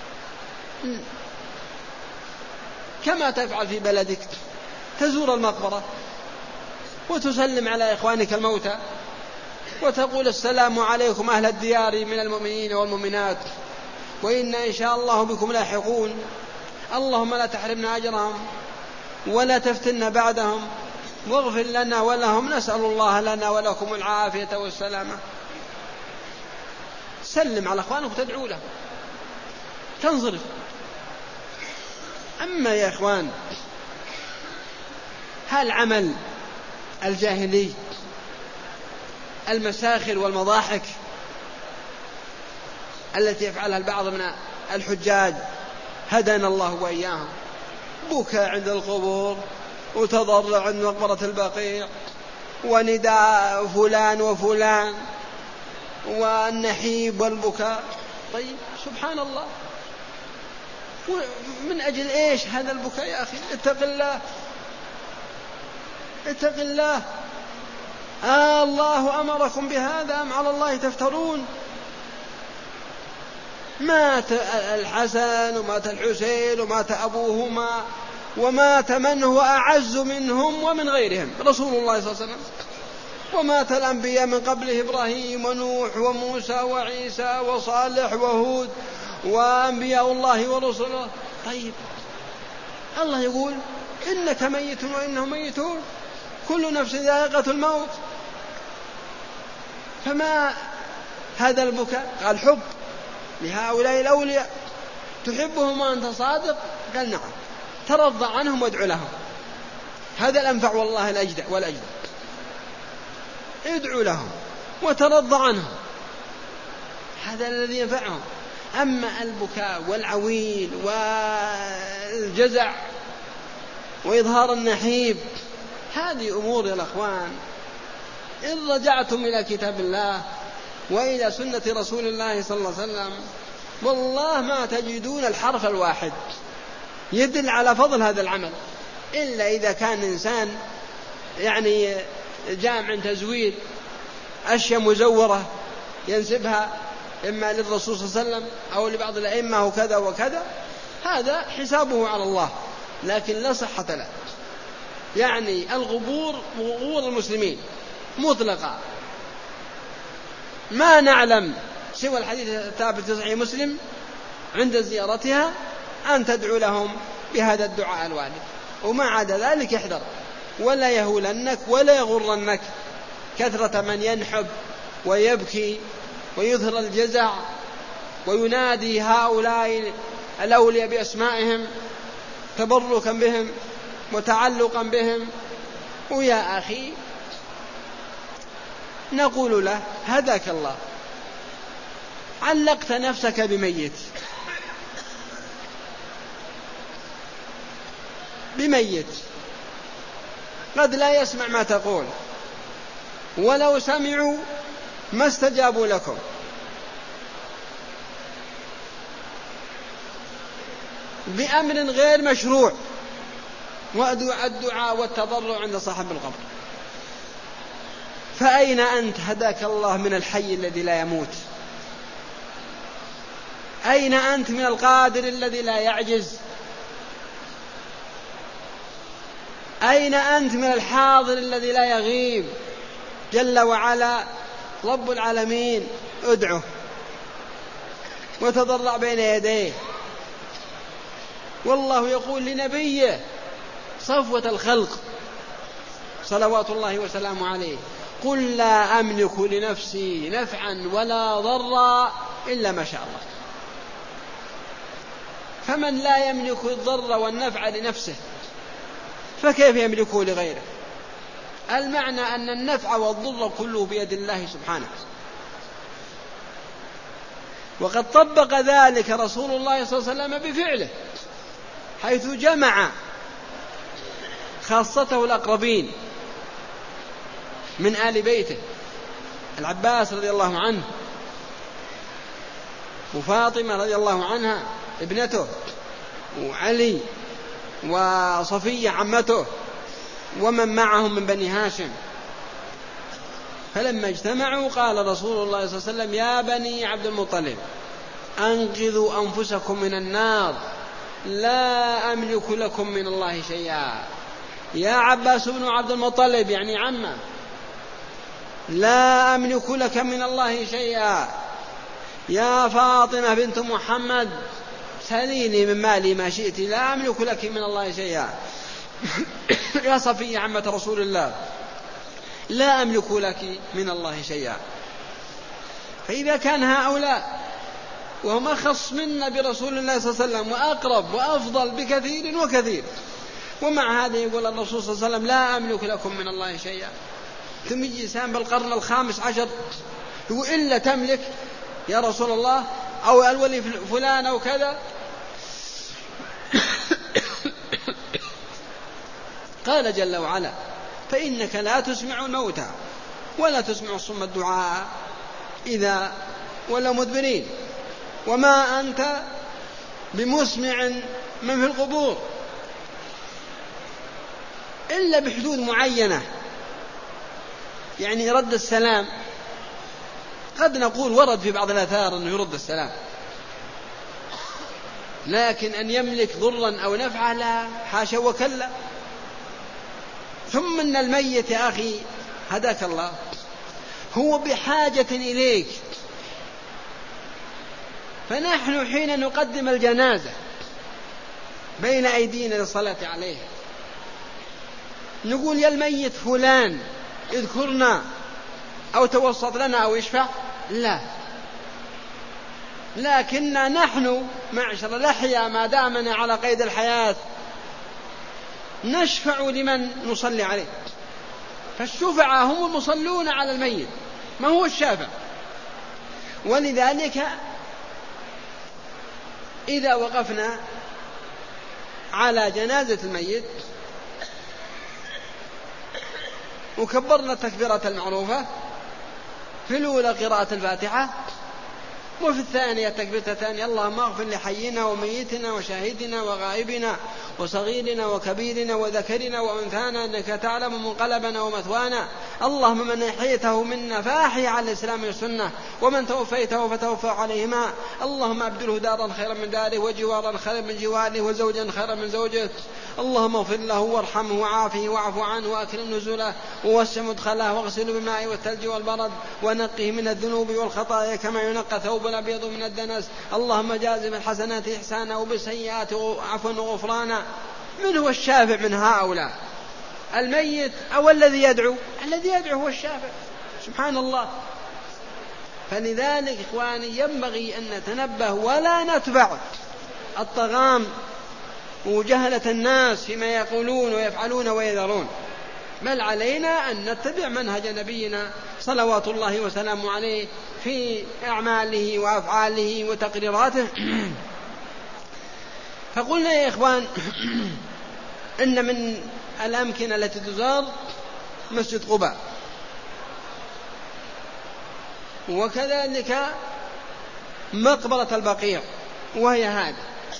كما تفعل في بلدك تزور المقبرة وتسلم على إخوانك الموتى وتقول السلام عليكم أهل الديار من المؤمنين والمؤمنات وإنا إن شاء الله بكم لاحقون، اللهم لا تحرمنا أجرهم ولا تفتنا بعدهم واغفر لنا ولهم، نسأل الله لنا ولكم العافية والسلامة. سلم على أخوانك وتدعو لهم تنصرف. أما يا إخوان هل عمل الجاهلي المساخر والمضاحك التي يفعلها البعض من الحجاج هدانا الله وإياهم، بكاء عند القبور وتضرع عند مقبرة البقيع ونداء فلان وفلان والنحيب والبكاء، طيب سبحان الله، من أجل إيش هذا البكاء يا أخي؟ اتق الله اتق الله. آه الله أمركم بهذا أم على الله تفترون؟ مات الحسن ومات الحسين ومات أبوهما ومات من هو أعز منهم ومن غيرهم رسول الله صلى الله عليه وسلم، ومات الأنبياء من قبله إبراهيم ونوح وموسى وعيسى وصالح وهود وأنبياء الله ورسله. طيب الله يقول إنك ميت وإنهم ميتون كل نفس ذائقة الموت، فما هذا البكاء؟ قال حب لهؤلاء الأولياء، تحبهم وأنت صادق؟ قال نعم، ترضى عنهم وادعو لهم، هذا الأنفع والله الأجدع والأجدع، ادعو لهم وترضى عنهم، هذا الذي ينفعهم. أما البكاء والعويل والجزع وإظهار النحيب هذه أمور يا الأخوان إن رجعتم إلى كتاب الله وإلى سنة رسول الله صلى الله عليه وسلم والله ما تجدون الحرف الواحد يدل على فضل هذا العمل، إلا إذا كان إنسان يعني جامع تزوير أشياء مزورة ينسبها إما للرسول صلى الله عليه وسلم أو لبعض الأئمة وكذا وكذا، هذا حسابه على الله، لكن لا صحة له. يعني القبور قبور المسلمين مطلقة، ما نعلم سوى الحديث الثابت في صحيح مسلم عند زيارتها أن تدعو لهم بهذا الدعاء الوارد، وما عدا ذلك احذر ولا يهولنك ولا يغرنك كثرة من ينحب ويبكي ويظهر الجزع وينادي هؤلاء الأولياء بأسمائهم تبركا بهم وتعلقا بهم. ويا أخي نقول له هداك الله، علقت نفسك بميت بميت قد لا يسمع ما تقول، ولو سمعوا ما استجابوا لكم، بأمر غير مشروع، والدعاء والتضرع عند صاحب القبر. فأين أنت هداك الله من الحي الذي لا يموت؟ أين أنت من القادر الذي لا يعجز؟ أين أنت من الحاضر الذي لا يغيب؟ جل وعلا رب العالمين ادعه وتضرع بين يديه، والله يقول لنبيه صفوة الخلق صلوات الله وسلامه عليه: قل لا أملك لنفسي نفعا ولا ضرا إلا ما شاء الله. فمن لا يملك الضر والنفع لنفسه فكيف يملكه لغيره؟ المعنى أن النفع والضر كله بيد الله سبحانه. وقد طبق ذلك رسول الله صلى الله عليه وسلم بفعله، حيث جمع خاصته الأقربين من آل بيته: العباس رضي الله عنه، وفاطمة رضي الله عنها ابنته، وعلي، وصفية عمته، ومن معهم من بني هاشم. فلما اجتمعوا قال رسول الله صلى الله عليه وسلم: يا بني عبد المطلب أنقذوا أنفسكم من النار، لا أملك لكم من الله شيئا. يا عباس بن عبد المطلب يعني عمه، لا أملك لك من الله شيئا. يا فاطمة بنت محمد سليني من مالي ما شئت، لا أملك لك من الله شيئا. يا صفية عمة رسول الله لا أملك لك من الله شيئا. فإذا كان هؤلاء وهم أخص منا برسول الله صلى الله عليه وسلم وأقرب وأفضل بكثير وكثير، ومع هذا يقول الرسول صلى الله عليه وسلم: لا أملك لكم من الله شيئا. ثم يجي إنسان بالقرن الخامس عشر يقول: إلا تملك يا رسول الله، أو الولي فلان أو كذا. قال جل وعلا: فإنك لا تسمع الموتى ولا تسمع الصم الدعاء إذا ولا مدبرين، وما أنت بمسمع من في القبور إلا بحدود معينة. يعني رد السلام قد نقول ورد في بعض الآثار أنه يرد السلام، لكن أن يملك ضرا أو نفعا لا، حاشا وكلا. ثم أن الميت يا أخي هداك الله هو بحاجة إليك، فنحن حين نقدم الجنازة بين أيدينا للصلاة عليه نقول: يا الميت فلان اذكرنا أو توسط لنا أو يشفع، لا، لكننا نحن معشر الأحياء ما دامنا على قيد الحياة نشفع لمن نصلي عليه. فالشفعاء هم المصلون على الميت، ما هو الشافع. ولذلك إذا وقفنا على جنازة الميت وكبرنا التكبيرة المعروفة، في الأولى قراءة الفاتحة، وفي الثانية التكبيرة الثانية: اللهم اغفر لحينا وميتنا وشاهدنا وغائبنا وصغيرنا وكبيرنا وذكرنا وأنثانا إنك تعلم منقلبنا ومثوانا. اللهم من أحييته منا فأحي على الإسلام والسنة، ومن توفيته فتوفى عليهما. اللهم أبدله دارا خيرا من داره وجوارا خيرا من جواره وزوجا خيرا من زوجه. اللهم اغفر له وارحمه وعافه واعف عنه وأكرم نزله ووسع مدخله واغسله بالماء والثلج والبرد ونقه من الذنوب والخطايا كما ينقى ثوب الأبيض من الدنس. اللهم جازم بالحسنات إحسانا وبالسيئات عفوا وغفرانا. من هو الشافع من هؤلاء؟ الميت أو الذي يدعو؟ الذي يدعو هو الشافع، سبحان الله. فلذلك إخواني ينبغي أن نتنبه ولا نتبع الطغام وجهلة الناس فيما يقولون ويفعلون ويذرون، بل علينا أن نتبع منهج نبينا صلوات الله وسلامه عليه في أعماله وأفعاله وتقريراته. فقلنا يا إخوان إن من الأمكنة التي تزار مسجد قباء، وكذلك مقبرة البقيع وهي هذه،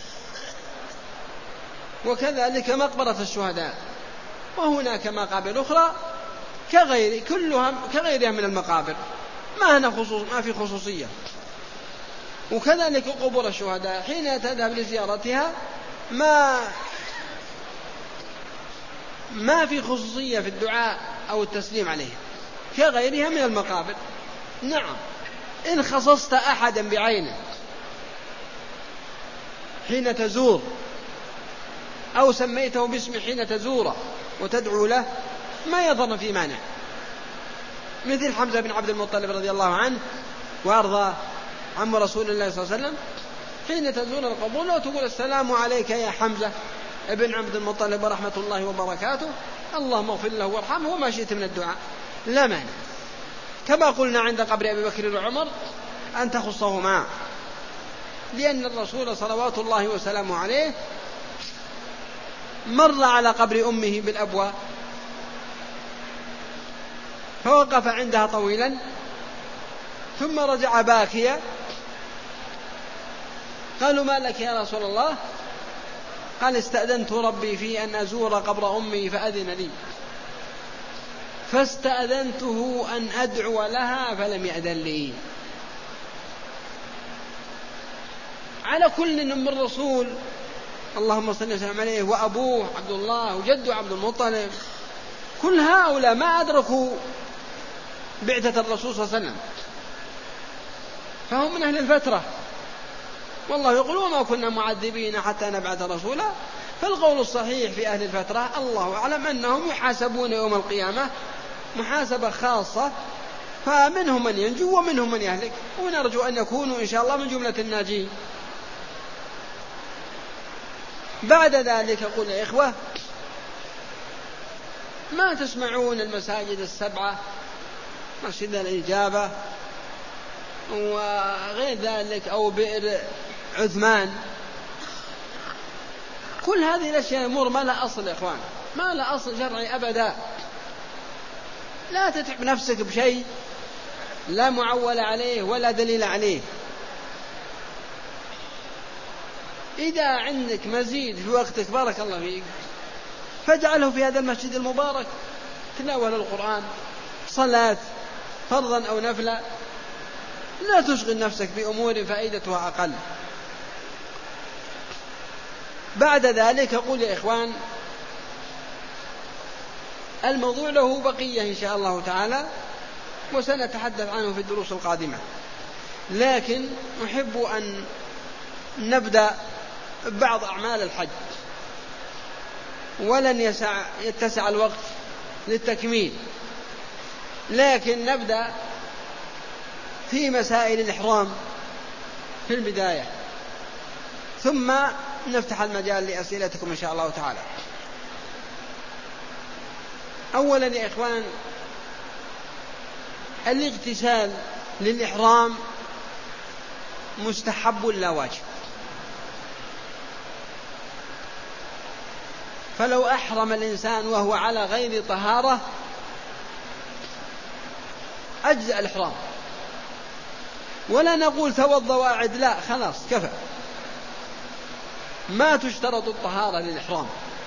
وكذلك مقبرة الشهداء، وهناك مقابر أخرى كغير كلها كغيرها من المقابر ما هنا خصوص ما في خصوصية. وكذلك قبور الشهداء حين تذهب لزيارتها ما ما في خصوصية في الدعاء أو التسليم عليه، كغيرها من المقابر. نعم، إن خصصت أحدا بعينه حين تزور أو سميته باسم حين تزوره وتدعو له ما يضر في مانع، مثل حمزة بن عبد المطلب رضي الله عنه وأرضى عم رسول الله صلى الله عليه وسلم، حين تزور القبور وتقول السلام عليك يا حمزة ابن عبد المطلب ورحمة الله وبركاته، اللهم اغفر له وارحمه وما شئت من الدعاء، لا مانع. كما قلنا عند قبر أبي بكر وعمر أن تخصهما، لأن الرسول صلوات الله وسلامه عليه مر على قبر أمه بالأبواء فوقف عندها طويلا ثم رجع باكيا. قالوا ما لك يا رسول الله؟ قال استأذنت ربي في أن أزور قبر أمي فأذن لي، فاستأذنته أن أدعو لها فلم يأذن لي. على كل من الرسول اللهم صل وسلم عليه وأبوه عبد الله وجده عبد المطلب، كل هؤلاء ما أدركوا بعثة الرسول صلى الله عليه وسلم، فهم من أهل الفترة، والله يقول وما كنا معذبين حتى نبعث رسولا. فالقول الصحيح في أهل الفترة الله أعلم أنهم يحاسبون يوم القيامة محاسبة خاصة، فمنهم من ينجو ومنهم من يهلك، ونرجو أن يكونوا إن شاء الله من جملة الناجين. بعد ذلك أقول يا إخوة، ما تسمعون المساجد السبعة، مسجد الإجابة وغير ذلك أو بئر عثمان، كل هذه الأشياء أمور ما لا أصل يا إخوان، ما لا أصل شرعي أبدا. لا تتعب نفسك بشيء لا معول عليه ولا دليل عليه. إذا عندك مزيد في وقتك بارك الله فيك فاجعله في هذا المسجد المبارك، تناول القرآن، صلاة فرضا أو نفلا، لا تشغل نفسك بأمور فائدتها أقل. بعد ذلك أقول يا إخوان، الموضوع له بقية إن شاء الله تعالى وسنتحدث عنه في الدروس القادمة، لكن أحب أن نبدأ بعض أعمال الحج، ولن يسع يتسع الوقت للتكميل، لكن نبدأ في مسائل الإحرام في البداية، ثم نفتح المجال لأسئلتكم إن شاء الله تعالى. أولا يا إخوان، الاغتسال للإحرام مستحب لا واجب، فلو أحرم الإنسان وهو على غير طهارة أجزأ الإحرام، ولا نقول توضأ واعد، لا خلاص كفى، ما تشترط الطهارة للإحرام.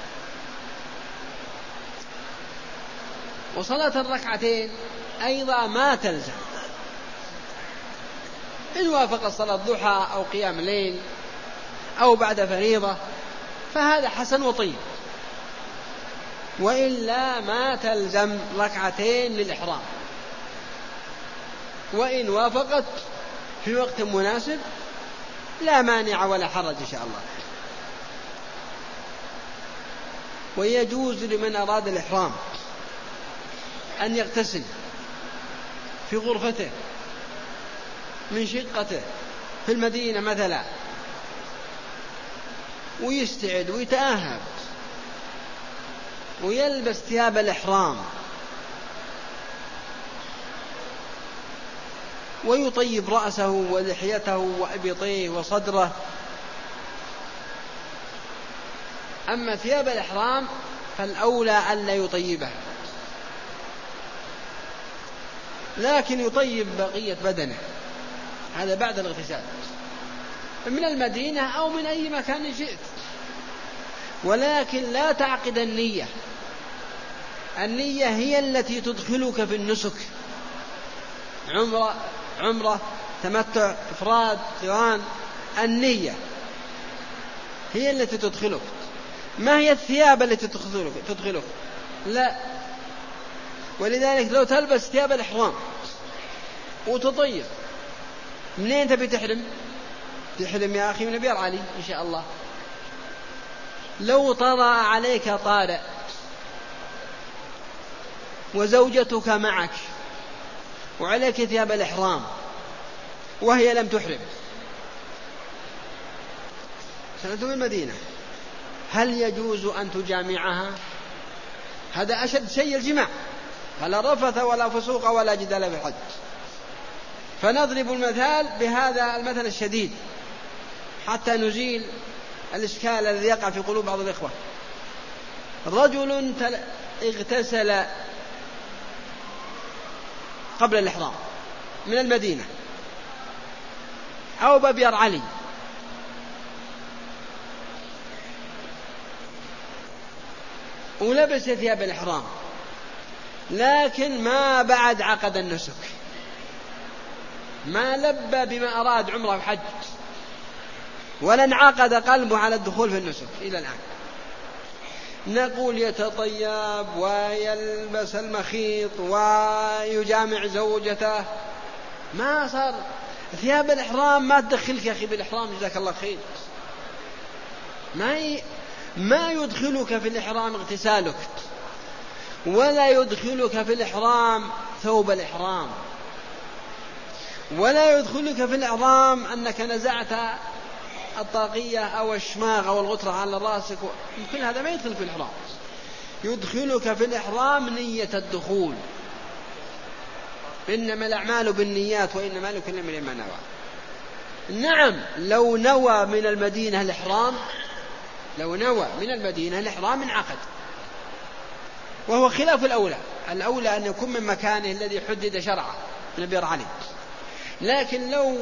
وصلاة الركعتين أيضا ما تلزم، إن وافق صلاة ضحى أو قيام الليل أو بعد فريضة فهذا حسن وطيب، وإلا ما تلزم ركعتين للإحرام، وإن وافقت في وقت مناسب لا مانع ولا حرج إن شاء الله. ويجوز لمن أراد الإحرام أن يغتسل في غرفته من شقته في المدينة مثلا، ويستعد ويتأهب ويلبس ثياب الإحرام ويطيب رأسه ولحيته وأبطيه وصدره. أما ثياب الإحرام فالأولى أن لا يطيبها، لكن يطيب بقية بدنه، هذا بعد الاغتسال من المدينة أو من أي مكان شئت، ولكن لا تعقد النية. النية هي التي تدخلك في النسك، عمرة عمرة تمتع إفراد قران، النية هي التي تدخلك، ما هي الثياب التي تدخلك, تدخلك لا. ولذلك لو تلبس ثياب الإحرام وتطيب، منين تبي تحرم؟ تحرم يا أخي من بئر علي إن شاء الله. لو طرأ عليك طارئ وزوجتك معك وعليك ثياب الإحرام وهي لم تحرم، سنة المدينة، هل يجوز أن تجامعها؟ هذا أشد شيء الجماع، فلا رفث ولا فسوق ولا جدال في الحج. فنضرب المثال بهذا المثل الشديد حتى نزيل الإشكال الذي يقع في قلوب بعض الإخوة. رجل اغتسل قبل الإحرام من المدينة أو ببئر علي، ولبس ثياب الإحرام، لكن ما بعد عقد النسك، ما لبى بما أراد عمره وحج، ولا انعقد قلبه على الدخول في النسك إلى الآن. نقول يتطيب ويلبس المخيط ويجامع زوجته، ما صار ثياب الإحرام ما تدخلك يا أخي بالإحرام، جزاك الله خير. ما ي... ما يدخلك في الإحرام اغتسالك، ولا يدخلك في الإحرام ثوب الإحرام، ولا يدخلك في الإحرام أنك نزعت الطاقية أو الشماغ أو الغترة على رأسك، كل هذا ما يدخل في الإحرام. يدخلك في الإحرام نية الدخول، إنما الأعمال بالنيات وإنما لكل امرئ ما نوى. نعم، لو نوى من المدينة الإحرام، لو نوى من المدينة الإحرام انعقد، وهو خلاف الأولى. الأولى أن يكون من مكانه الذي حدد شرعه من بئر علي. لكن لو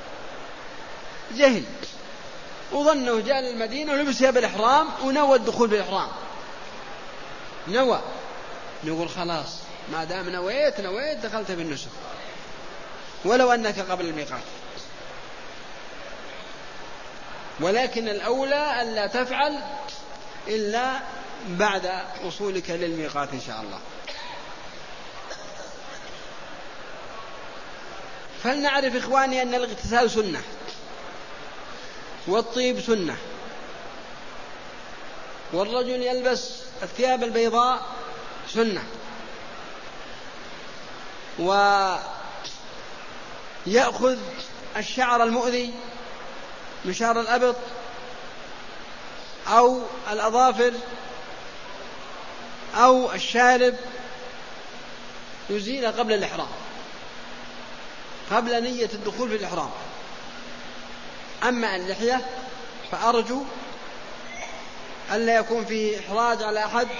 جهل وظنه جاء للمدينة ولبس ثياب الإحرام ونوى الدخول بالإحرام، نوى، نقول خلاص ما دام نويت نويت دخلت بالنسك ولو أنك قبل الميقات. ولكن الأولى ألا تفعل إلا بعد وصولك للميقات إن شاء الله. فلنعرف إخواني أن الاغتسال سنة، والطيب سنة، والرجل يلبس الثياب البيضاء سنة، ويأخذ الشعر المؤذي من شعر الأبط أو الأظافر أو الشارب يزيل قبل الإحرام، قبل نية الدخول في الإحرام. أما اللحية فأرجو ألا يكون فيه إحراج على أحد.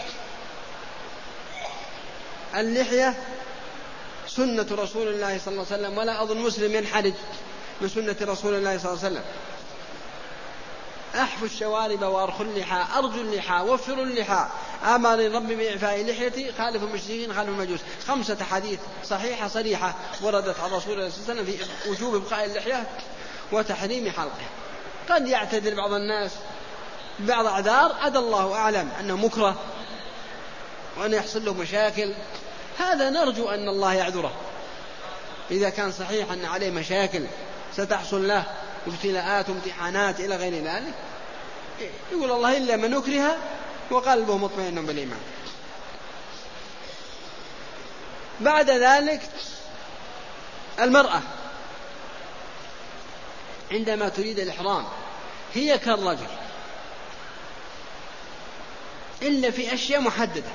اللحية سنة رسول الله صلى الله عليه وسلم، ولا أظن مسلم ينحرج من سنة رسول الله صلى الله عليه وسلم. أحفوا الشوارب وأرخوا اللحى، أرجوا اللحى، وفروا اللحى، أمر ربي بإعفاء لحيتي، خالفوا المشركين، خالفوا المجوس. خمسة حديث صحيحة صريحة وردت عن رسول الله صلى الله عليه وسلم في وجوب إبقاء اللحية وتحريم حلقها. قد يعتذر بعض الناس بعض أعذار عدا الله أعلم أنه مكره وأن يحصل له مشاكل، هذا نرجو أن الله يعذره إذا كان صحيح أن عليه مشاكل ستحصل له ابتلاءات وامتحانات إلى غير ذلك. يقول الله إلا من أكره وقلبه مطمئن بالإيمان. بعد ذلك المرأة عندما تريد الإحرام هي كالرجل إلا في أشياء محددة.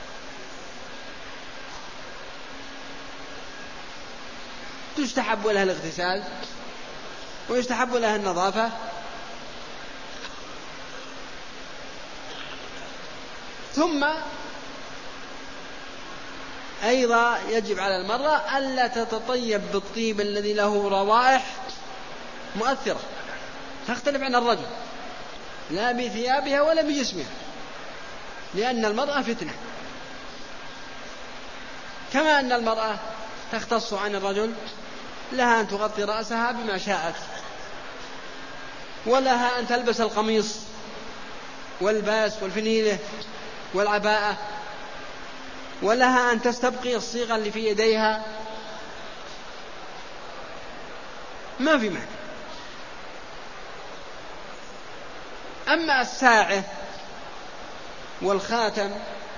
تستحب لها الاغتسال ويستحب لها النظافة، ثم أيضا يجب على المرأة ألا تتطيب بالطيب الذي له روائح مؤثرة تختلف عن الرجل، لا بثيابها ولا بجسمها، لأن المرأة فتنة. كما أن المرأة تختص عن الرجل، لها أن تغطي رأسها بما شاءت، ولها أن تلبس القميص والباس والفنيلة والعباءة، ولها أن تستبقي الصيغة اللي في يديها، ما في معنى. أما الساعة والخاتم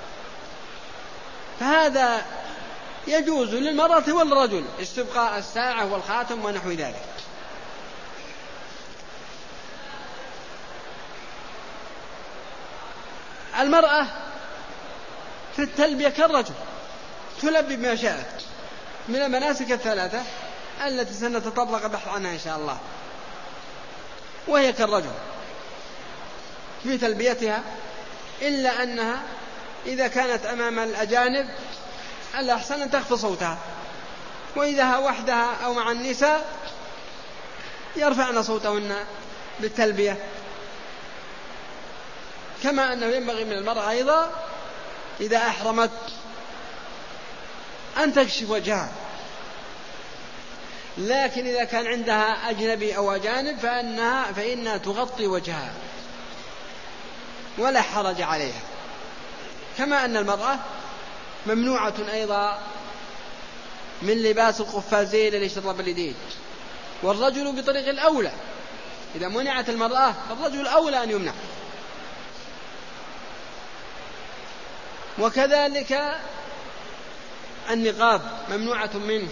فهذا يجوز للمرأة والرجل استبقاء الساعة والخاتم ونحو ذلك. المرأة في التلبية كالرجل تلبي بما شاءت من المناسك الثلاثة التي سنتطرق بحث عنها إن شاء الله، وهي كالرجل في تلبيتها، إلا أنها إذا كانت أمام الأجانب الأحسن أن تخفض صوتها، وإذا وحدها أو مع النساء يرفعن صوتهن بالتلبية. كما أنه ينبغي من المرأة أيضا إذا أحرمت أن تكشف وجهها، لكن إذا كان عندها أجنبي أو أجانب فإنها, فإنها تغطي وجهها ولا حرج عليها. كما أن المرأة ممنوعة أيضا من لباس القفازين اللي يشرب اليدين، والرجل بطريق الأولى إذا منعت المرأة فالرجل أولى أن يمنع. وكذلك النقاب ممنوعة منه،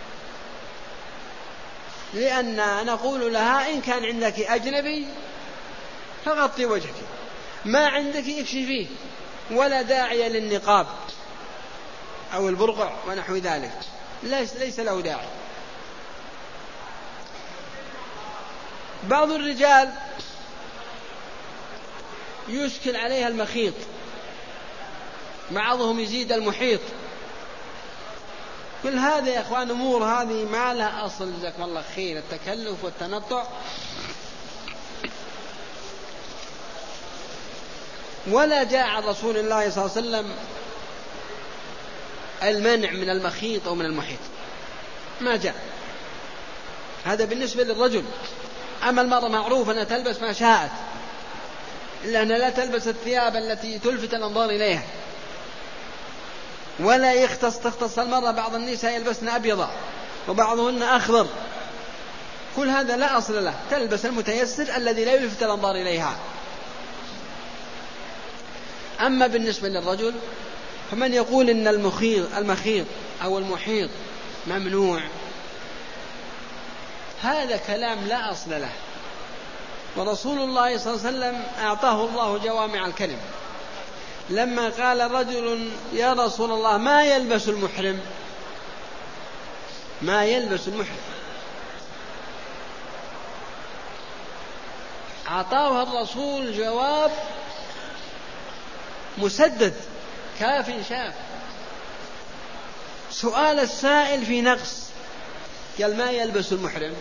لأن نقول لها إن كان عندك أجنبي فغطي وجهك، ما عندك اكشفيه، ولا داعي للنقاب أو البرقع ونحو ذلك، ليس, ليس له داعي. بعض الرجال يشكل عليها المخيط، بعضهم يزيد المحيط. كل هذا يا أخوان أمور هذه ما لها أصل، جزاكم الله خير، التكلف والتنطع. ولا جاء عن رسول الله صلى الله عليه وسلم المنع من المخيط أو من المحيط، ما جاء. هذا بالنسبة للرجل. أما المرأة معروف أنها تلبس ما شاءت، إلا أنها لا تلبس الثياب التي تلفت الأنظار إليها، ولا يختص تختص المرأة. بعض النساء يلبسن أبيض وبعضهن أخضر، كل هذا لا أصل له، تلبس المتيسر الذي لا يلفت الأنظار إليها. أما بالنسبة للرجل فمن يقول إن المخيط, المخيط أو المحيط ممنوع، هذا كلام لا أصل له. ورسول الله صلى الله عليه وسلم أعطاه الله جوامع الكلم، لما قال رجل يا رسول الله ما يلبس المحرم، ما يلبس المحرم، أعطاه الرسول جواب مسدد كاف شاف. سؤال السائل في نقص، قال ما يلبس المحرم،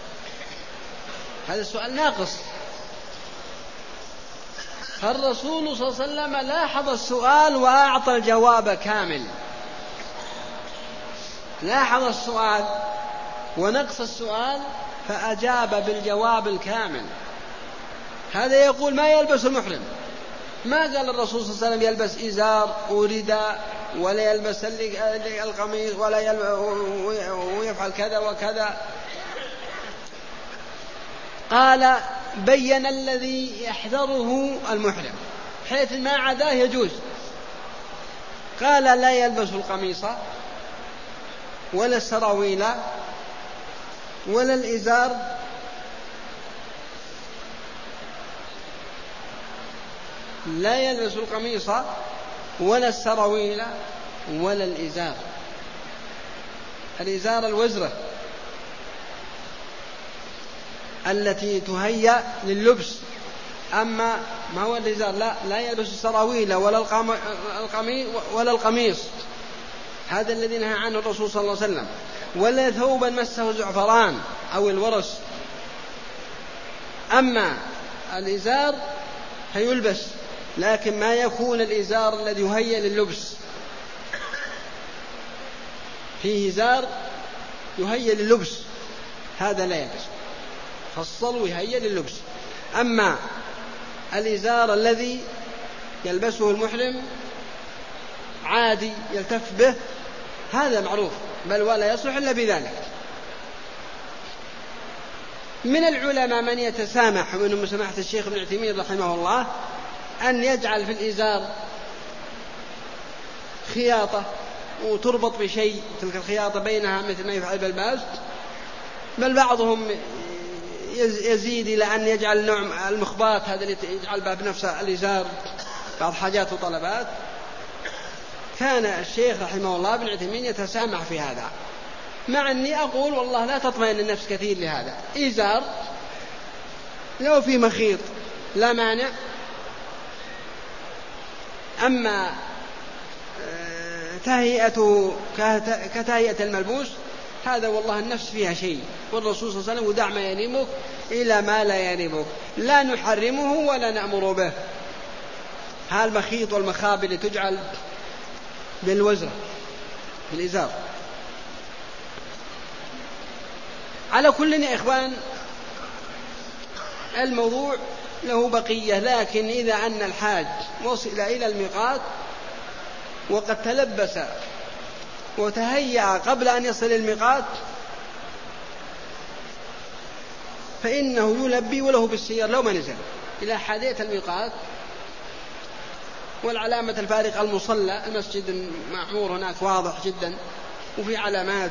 هذا السؤال ناقص. فالرسول صلى الله عليه وسلم لاحظ السؤال وأعطى الجواب كامل، لاحظ السؤال ونقص السؤال فأجاب بالجواب الكامل. هذا يقول ما يلبس المحرم، ما قال الرسول صلى الله عليه وسلم يلبس إزار ورداء ولا يلبس القميص ولا ويفعل كذا وكذا. قال بين الذي يحذره المحرم حيث ما عداه يجوز. قال لا يلبس القميص ولا السراويل ولا الإزار لا يلبس القميص ولا السراويل ولا الإزار. الإزار الوزرة التي تهيأ لللبس، أما ما هو الإزار لا, لا يلبس السراويل ولا القميص ولا القميص، هذا الذي نهى عنه الرسول صلى الله عليه وسلم. ولا ثوبا مسه زعفران أو الورس. أما الإزار فيلبس، لكن ما يكون الإزار الذي يهيأ لللبس، فيه إزار يهيأ لللبس هذا لا يلبس، فصل ويهيأ لللبس. أما الإزار الذي يلبسه المحرم عادي يلتف به، هذا معروف، بل ولا يصلح إلا بذلك. من العلماء من يتسامح، ومنهم سماحة الشيخ ابن عثيمين رحمه الله، أن يجعل في الإزار خياطة وتربط بشيء تلك الخياطة بينها مثل ما يفعل بالباس، بل بعضهم يزيد إلى أن يجعل نوع المخبات هذا اللي يجعل به بنفسه الإزار بعض حاجات وطلبات. كان الشيخ رحمه الله ابن عثيمين يتسامح في هذا، مع أني أقول والله لا تطمئن النفس كثير لهذا. إزار لو في مخيط لا مانع، أما تهيئته كتهيئة الملبوس هذا والله النفس فيها شيء، والرسول صلى الله عليه وسلم ودع ما يريبك إلى ما لا يريبك، لا نحرمه ولا نأمر به. ها المخيط والمخابئ اللي تجعل بالوزرة بالإزار. على كل يا إخوان الموضوع له بقية، لكن إذا أن الحاج وصل إلى الميقات وقد تلبس وتهيأ قبل أن يصل الميقات فإنه يلبي وله بالسير لو ما نزل إلى حادية الميقات. والعلامة الفارقة المصلى، المسجد معمور هناك واضح جدا وفي علامات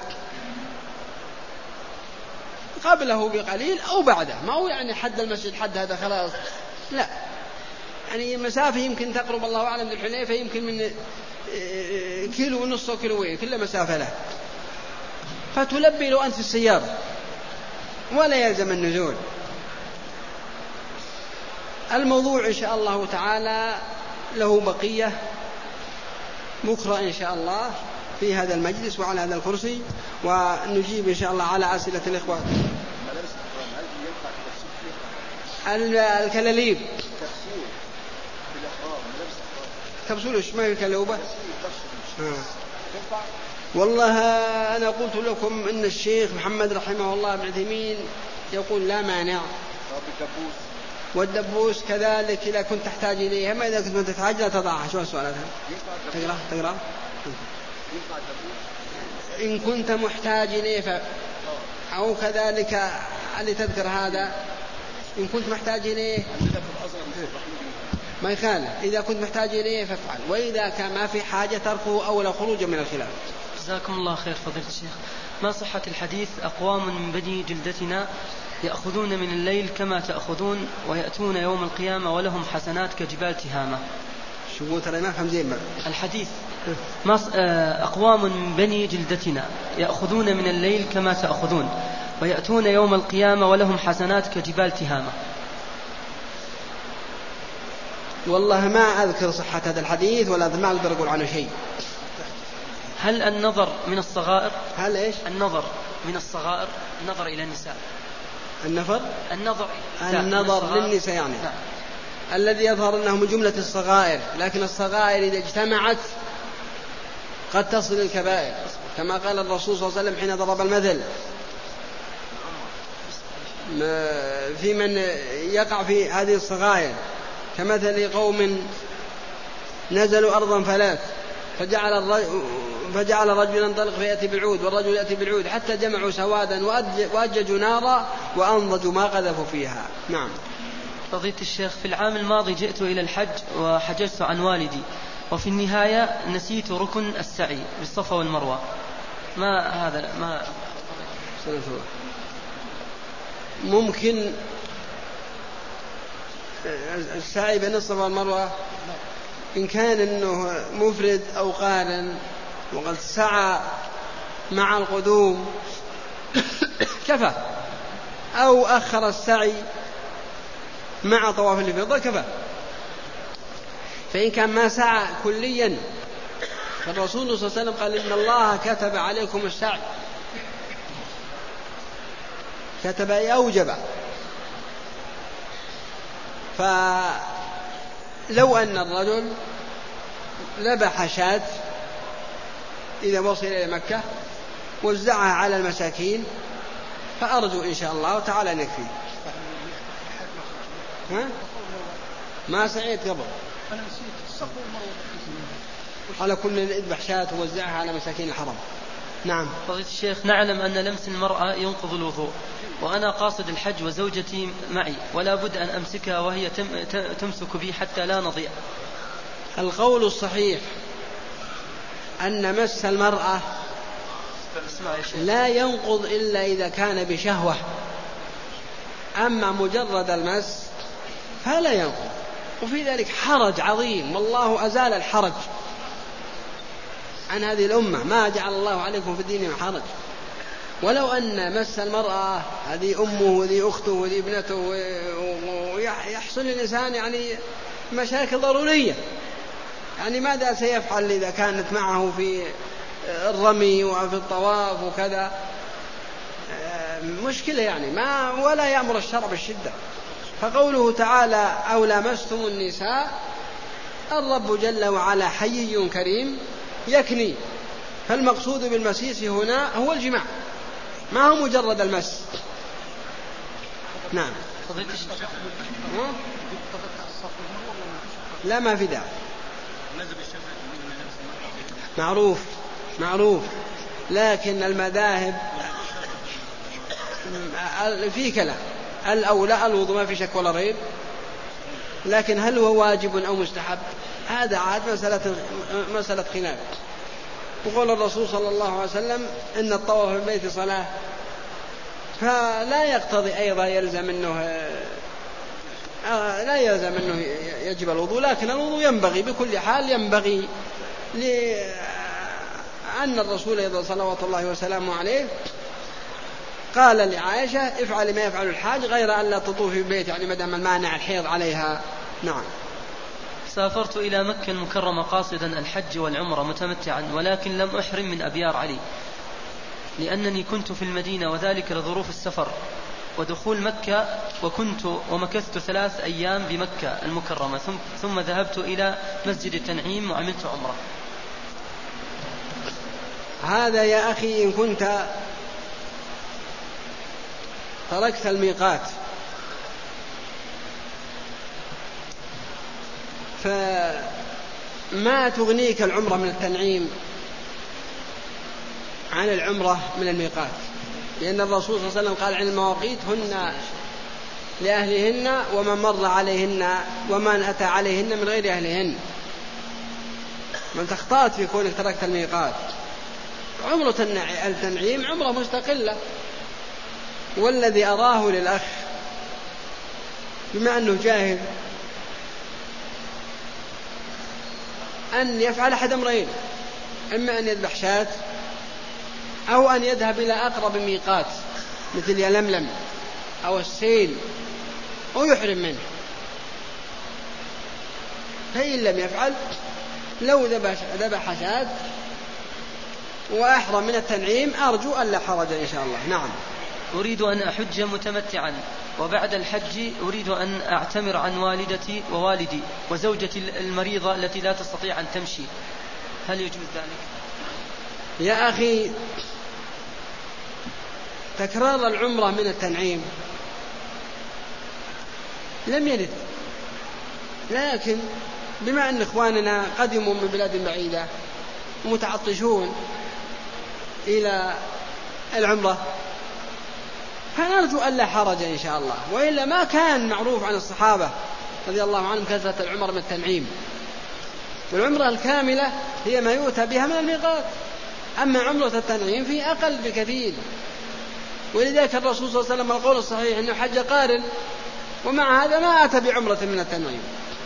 قبله بقليل أو بعده، ما هو يعني حد المسجد حد هذا خلاص، لا، يعني مسافة يمكن تقرب الله أعلم الحليفة يمكن من كيلو ونص أو كيلوين، كل مسافة له، فتلبي له أنت في السيارة ولا يلزم النزول. الموضوع إن شاء الله تعالى له بقية بكرة إن شاء الله في هذا المجلس وعلى هذا الكرسي، ونجيب إن شاء الله على أسئلة الإخوة. الكلاليب تبصلوش ما يكلوبه. والله أنا قلت لكم إن الشيخ محمد رحمه الله ابن عثيمين يقول لا مانع، والدبوس كذلك إذا كنت تحتاج إليه، أما إذا كنت تحتاج لا تضعها. شو السؤال هذا؟ تقرأ تقرأ إن كنت محتاج إليه ف... أو كذلك اللي تذكر هذا إن كنت محتاج إليه ما يخالف، إذا كنت محتاج إليه فافعل، وإذا كان ما في حاجة تركه أو لا خروج من الخلاف. جزاكم الله خير فضيلة الشيخ. ما صحة الحديث أقوام من بني جلدتنا يأخذون من الليل كما تأخذون ويأتون يوم القيامة ولهم حسنات كجبال تهامة؟ شو ترى ما فهم زين الحديث. ما أقوام من بني جلدتنا يأخذون من الليل كما تأخذون ويأتون يوم القيامة ولهم حسنات كجبال تهامة. والله ما أذكر صحة هذا الحديث ولا ما أقدر أقول عنه شيء. هل النظر من الصغائر؟ هل إيش؟ النظر من الصغائر، النظر إلى النساء. النفر؟ النظر النظر للنساء يعني نعم. الذي يظهر أنه من جملة الصغائر، لكن الصغائر إذا اجتمعت قد تصل الكبائر، كما قال الرسول صلى الله عليه وسلم حين ضرب المثل في من يقع في هذه الصغائر كمثل قوم نزلوا أرضا فلات فجعل الرجل فجعل الرجل ينطلق فيأتي بالعود والرجل يأتي بالعود حتى جمعوا سوادا وأججوا نارا وأنضجوا ما قذفوا فيها. نعم. فضيلة الشيخ، في العام الماضي جئت إلى الحج وحججت عن والدي، وفي النهاية نسيت ركن السعي بالصفا والمروة، ما هذا؟ ما ممكن السعي بين الصفا والمروة إن كان أنه مفرد أو قارن وقد سعى مع القدوم كفى، أو أخر السعي مع طواف الإفاضة كفى. فإن كان ما سعى كليا فالرسول صلى الله عليه وسلم قال إن الله كتب عليكم السعي، كتب أوجب. فلو أن الرجل ذبح شاة إذا وصل إلى مكة وزعها على المساكين فأرجو إن شاء الله تعالى أن يكفي. ها؟ ما سعيت قبل. على كل اذبح شاة ووزعها على مساكين الحرم. نعم. فضيلة الشيخ، نعلم أن لمس المرأة ينقض الوضوء، وأنا قاصد الحج وزوجتي معي، ولا بد أن أمسكها وهي تمسك بي حتى لا نضيع. القول الصحيح أن مس المرأة لا ينقض إلا إذا كان بشهوة، أما مجرد المس فلا ينقض، وفي ذلك حرج عظيم، والله أزال الحرج عن هذه الأمة، ما جعل الله عليكم في الدين من حرج. ولو أن مس المرأة هذه أمه وذي أخته وذي ابنته ويحصل الإنسان يعني مشاكل ضرورية، يعني ماذا سيفعل إذا كانت معه في الرمي وفي الطواف وكذا؟ مشكلة يعني، ما ولا يأمر الشرع بالشدة. فقوله تعالى أو لامستم النساء، الرب جل وعلا حيي كريم يكني، فالمقصود بالمسيس هنا هو الجماع، ما هو مجرد المس. نعم. لا ما في داعي، معروف معروف، لكن المذاهب في كلام، الأولى الوضوء ما في شك ولا ريب، لكن هل هو واجب أو مستحب هذا عاد مسألة مسألة خلاف. وقال الرسول صلى الله عليه وسلم إن الطواف في البيت صلاة، فلا يقتضي أيضا يلزم منه لا يلزم منه يجب الوضوء، لكن الوضوء ينبغي بكل حال، ينبغي لأن الرسول صلوات الله وسلامه عليه قال لعائشة افعل ما يفعل الحاج غير أن لا تطوف في البيت، يعني مدام المانع الحيض عليها. نعم. سافرت إلى مكة المكرمة قاصدا الحج والعمرة متمتعا، ولكن لم أحرم من أبيار علي لأنني كنت في المدينة، وذلك لظروف السفر ودخول مكة، وكنت ومكثت ثلاث أيام بمكة المكرمة، ثم, ثم ذهبت إلى مسجد التنعيم وعملت عمرة. هذا يا أخي إن كنت تركت الميقات فما تغنيك العمرة من التنعيم عن العمرة من الميقات، لأن الرسول صلى الله عليه وسلم قال عن المواقيت هن لأهلهن ومن مر عليهن ومن أتى عليهن من غير أهلهن. من تخطأت في كونك تركت الميقات. عمرة التنعيم عمرة مستقلة، والذي أراه للأخ بما أنه جاهل أن يفعل أحد أمرين، إما أن يذبح شاة أو أن يذهب إلى أقرب ميقات مثل يلملم أو السيل أو يحرم منه، فإن لم يفعل لو ذبح شاة وأحرم من التنعيم أرجو أن لا حرج إن شاء الله. نعم. أريد أن أحج متمتعا، وبعد الحج أريد أن أعتمر عن والدتي ووالدي وزوجتي المريضة التي لا تستطيع أن تمشي، هل يجوز ذلك؟ يا أخي تكرار العمرة من التنعيم لم يرد، لكن بما أن إخواننا قدموا من بلاد بعيدة متعطشون إلى العمرة فنرجو أن لا حرج إن شاء الله، وإلا ما كان معروف عن الصحابة رضي الله عنهم كثرة العمر من التنعيم، والعمرة الكاملة هي ما يؤتى بها من الميقات، أما عمرة التنعيم في أقل بكثير. ولذلك الرسول صلى الله عليه وسلم القول الصحيح أنه حج قارن، ومع هذا ما أتى بعمرة من التنعيم،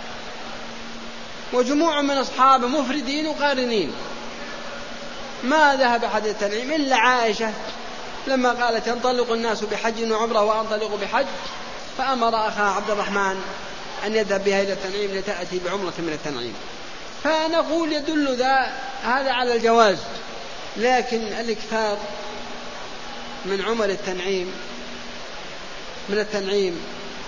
وجموع من أصحابه مفردين وقارنين، ما ذهب أحد التنعيم إلا عائشة لما قالت ينطلق الناس بحج وعمرة وأنطلق بحج، فأمر أخا عبد الرحمن أن يذهب بها إلى التنعيم لتأتي بعمرة من التنعيم. فنقول يدل ذا هذا على الجواز، لكن الإكثار من عمر التنعيم من التنعيم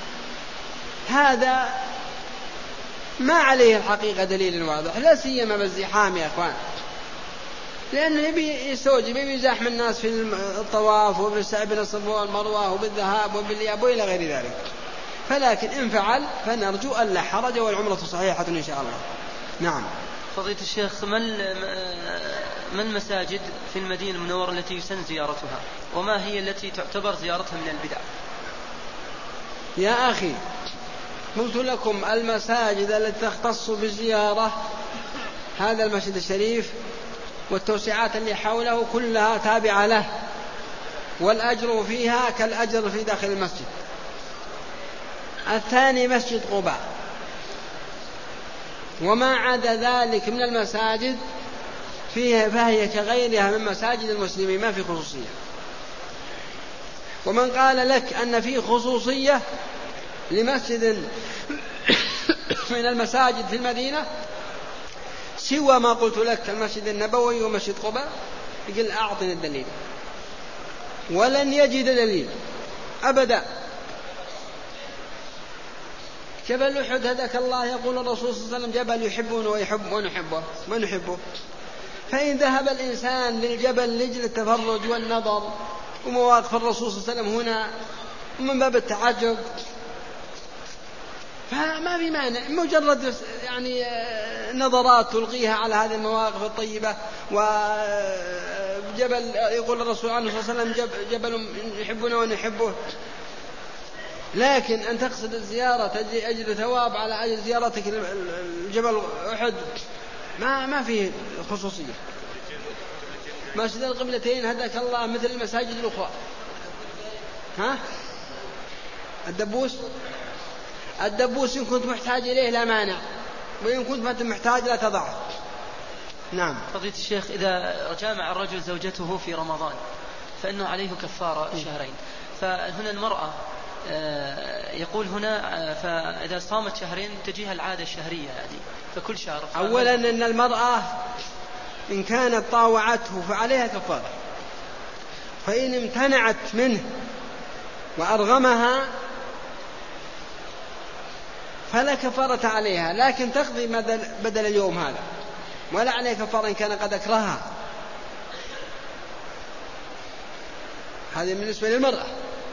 هذا ما عليه الحقيقة دليل واضح، لا سيما بالزحام يا أخوان، لأنه يبي يستوجب يبي يزاحم الناس في الطواف وبالسعي بين الصفا والمروة وبالذهاب وبالإياب وإلى غير ذلك. فلكن إن فعل فنرجو أن لا حرج والعمرة صحيحة إن شاء الله. نعم. فضيلة الشيخ، ما ما المساجد في المدينة المنورة التي يسن زيارتها، وما هي التي تعتبر زيارتها من البدع؟ يا أخي قلت لكم المساجد التي تختص بالزيارة هذا المسجد الشريف والتوسعات اللي حوله كلها تابعة له، والأجر فيها كالأجر في داخل المسجد. الثاني مسجد قباء، وما عدا ذلك من المساجد فيها فهي كغيرها من مساجد المسلمين، ما في خصوصية. ومن قال لك أن في خصوصية لمسجد من المساجد في المدينة سوى ما قلت لك المسجد النبوي ومسجد قباء، يقول أعطني الدليل، ولن يجد دليل أبدا. جبل أحد هداك الله، يقول الرسول صلى الله عليه وسلم جبل يحبون ويحب ونحبه ونحبه. فإن ذهب الإنسان للجبل لجل التفرج والنظر ومواقف الرسول صلى الله عليه وسلم هنا من باب التعجب، فما في مانع، مجرد يعني نظرات تلقيها على هذه المواقف الطيبة. وجبل يقول الرسول عنه صلى الله عليه وسلم جبل يحبنا ونحبه. لكن أن تقصد الزيارة تجي أجر ثواب على أجر زيارتك الجبل أحد، ما ما فيه خصوصية. مسجد القبلتين هداك الله مثل المساجد الأخرى. ها الدبوس الدبوس إن كنت محتاج إليه لا مانع، وإن كنت ما محتاج لا تضعه. نعم. فضيلة الشيخ، إذا جامع الرجل زوجته في رمضان فإنه عليه كفارة شهرين، فهنا المرأة يقول هنا فإذا صامت شهرين تجيها العادة الشهرية يعني فكل شهر. أولا أن المرأة إن كانت طاوعته فعليها كفارة، فإن امتنعت منه وأرغمها فلا كفارة عليها، لكن تقضي بدل اليوم هذا، ولا عليه كفارة إن كان قد أكرهها. هذه بالنسبة للمرأة.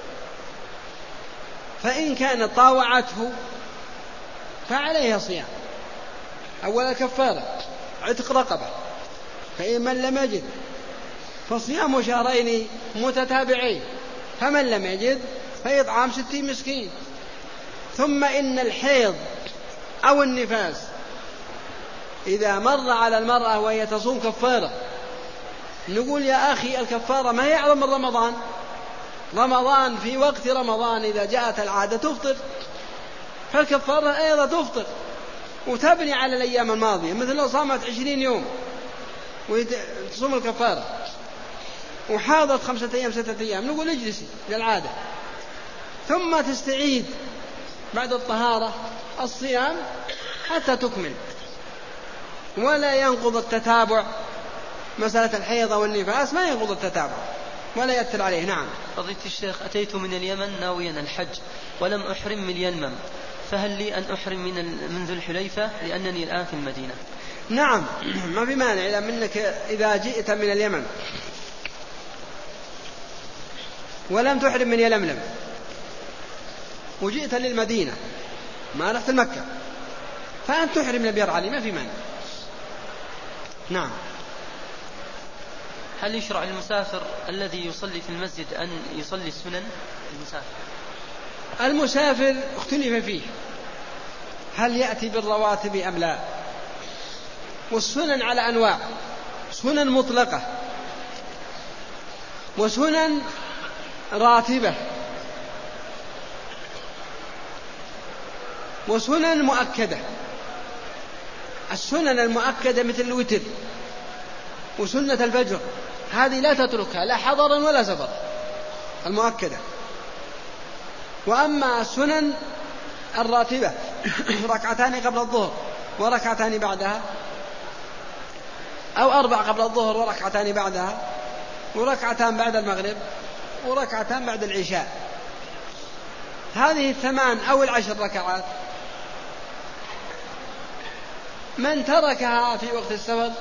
فإن كانت طاوعته فعليها صيام. أولا كفارة عتق رقبة، فإن من لم يجد فصيام شهرين متتابعين، فمن لم يجد فإطعام ستين مسكين. ثم إن الحيض أو النفاس إذا مر على المرأة وهي تصوم كفارة، نقول يا أخي الكفارة ما هي أعظم من رمضان. رمضان في وقت رمضان إذا جاءت العادة تفطر، فالكفارة أيضا تفطر وتبني على الأيام الماضية، مثل لو صامت عشرين يوم وتصوم الكفارة، وحاضت خمسة أيام ستة أيام، نقول اجلسي للعادة، ثم تستعيد بعد الطهارة الصيام حتى تكمل، ولا ينقض التتابع. مسألة الحيض والنفاس ما ينقض التتابع ولا يأثر عليه. نعم. فضيلة الشيخ، أتيت من اليمن ناويا الحج ولم أحرم من اليمم، فهل لي أن أحرم من من ذو الحليفة لأنني الآن في المدينة؟ نعم، ما في مانع، إلا منك إذا جئت من اليمن ولم تحرم من يلملم وجئت للمدينة ما رحت مكة، فأنت تحرم لبير علي، ما في مانع. نعم. هل يشرع للمسافر الذي يصلي في المسجد أن يصلي السنن المسافر؟ المسافر اختلف فيه هل يأتي بالرواتب أم لا، والسنن على أنواع، سنن مطلقة وسنن راتبة وسنن مؤكدة. السنن المؤكدة مثل الوتر وسنة الفجر، هذه لا تتركها لا حضرا ولا سفر، المؤكدة. وأما السنن الراتبة ركعتان قبل الظهر وركعتان بعدها، أو أربع قبل الظهر وركعتان بعدها، وركعتان بعد المغرب، وركعتان بعد العشاء، هذه الثمان أو العشر ركعات من تركها في وقت السفر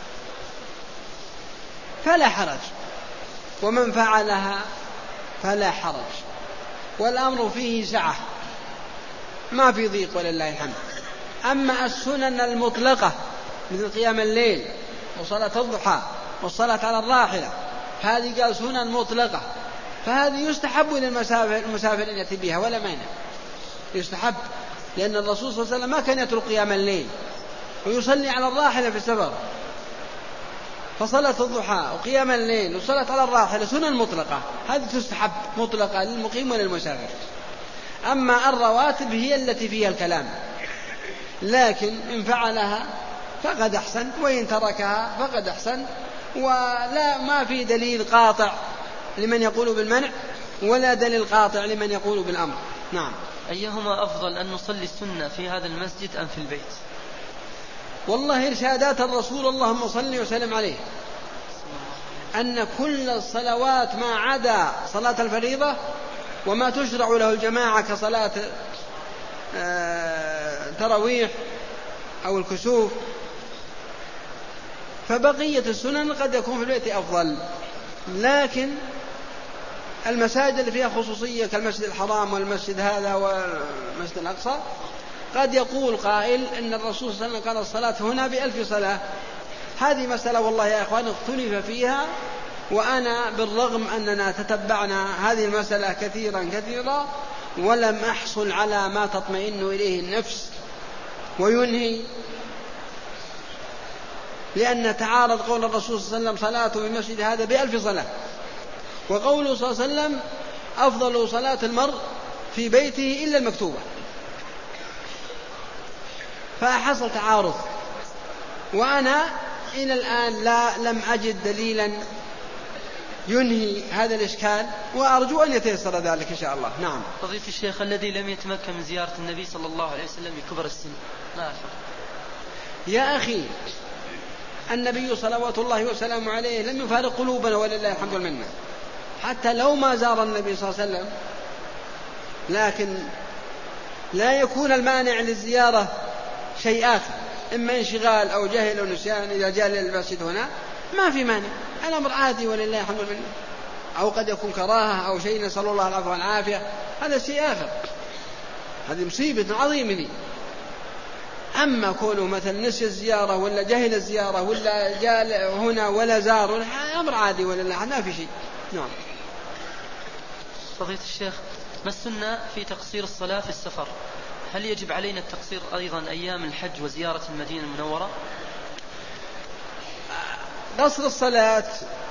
فلا حرج، ومن فعلها فلا حرج، والأمر فيه سعة ما في ضيق ولله الحمد. أما السنن المطلقة مثل قيام الليل وصلاة الضحى والصلاة على الراحلة، هذه قال سنن مطلقة، فهذه يستحب للمسافر أن يأتي بها ولا مانع، يستحب، لأن الرسول صلى الله عليه وسلم ما كان يترك قيام الليل ويصلي على الراحلة في السفر، فصلاة الضحى وقيام الليل وصلاة على الراحلة سنن مطلقة، هذه تستحب مطلقة للمقيم وللمسافر. أما الرواتب هي التي فيها الكلام، لكن إن فعلها فقد أحسن، وإن تركها فقد أحسن، ولا ما في دليل قاطع لمن يقول بالمنع ولا دليل قاطع لمن يقول بالأمر. نعم. أيهما أفضل، أن نصلي السنة في هذا المسجد أم في البيت؟ والله إرشادات الرسول اللهم صل وسلم عليه أن كل الصلوات ما عدا صلاة الفريضة وما تشرع له الجماعة كصلاة تراويح أو الكسوف، فبقية السنن قد يكون في البيت أفضل. لكن المساجد اللي فيها خصوصية كالمسجد الحرام والمسجد هذا والمسجد الأقصى قد يقول قائل إن الرسول صلى الله عليه وسلم قال الصلاة هنا بألف صلاة. هذه مسألة والله يا إخوان اختلف فيها، وأنا بالرغم أننا تتبعنا هذه المسألة كثيرا كثيرا ولم أحصل على ما تطمئن إليه النفس وينهي، لأن تعارض قول الرسول صلى الله عليه وسلم صلاته في المسجد هذا بألف صلاة، وقوله صلى الله عليه وسلم أفضل صلاة المرء في بيته إلا المكتوبة، فحصل تعارض، وأنا إلى الآن لا لم أجد دليلا ينهي هذا الإشكال، وأرجو أن يتيسر ذلك إن شاء الله. نعم. فضيلة الشيخ، الذي لم يتمكن من زيارة النبي صلى الله عليه وسلم بكبر السن ما أفعل؟ يا أخي، النبي صلوات الله وسلامه عليه لم يفارق قلوبنا ولله الحمد والمنة، حتى لو ما زار النبي صلى الله عليه وسلم، لكن لا يكون المانع للزيارة شيء آخر، إما انشغال أو جهل أو نسيان. إذا جاء للمسجد هنا ما في مانع، الأمر عادي ولله الحمد والمنة، أو قد يكون كراهة أو شيء نسأل الله العفو والعافية، هذا شيء آخر، هذه مصيبة عظيمة لي. أما كونه مثلا نسي الزيارة ولا جهل الزيارة ولا جاء هنا ولا زار، أمر عادي ولله ما في شيء. نعم. فضيلة الشيخ، ما السنة في تقصير الصلاة في السفر؟ هل يجب علينا التقصير أيضا أيام الحج وزيارة المدينة المنورة؟ قصر الصلاة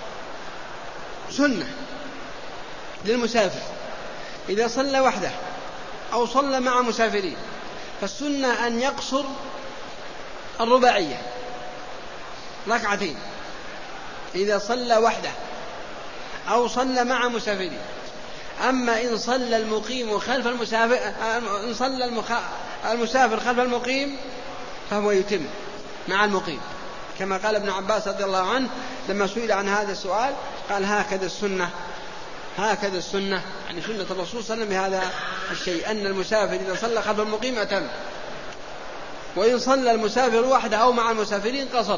سنة للمسافر إذا صلى وحده أو صلى مع مسافرين، فالسنة أن يقصر الرباعية ركعتين إذا صلى وحده أو صلى مع مسافرين. أما إن صلى المقيم خلف المسافر إن صلى المسافر خلف المقيم فهو يتم مع المقيم، كما قال ابن عباس رضي الله عنه لما سئل عن هذا السؤال قال هكذا السنة، هكذا السنة يعني سنة الرسول صلى الله عليه وسلم بهذا الشيء، أن المسافر إذا صلى خلف المقيم أتم، وإن صلى المسافر وحده أو مع المسافرين قصر.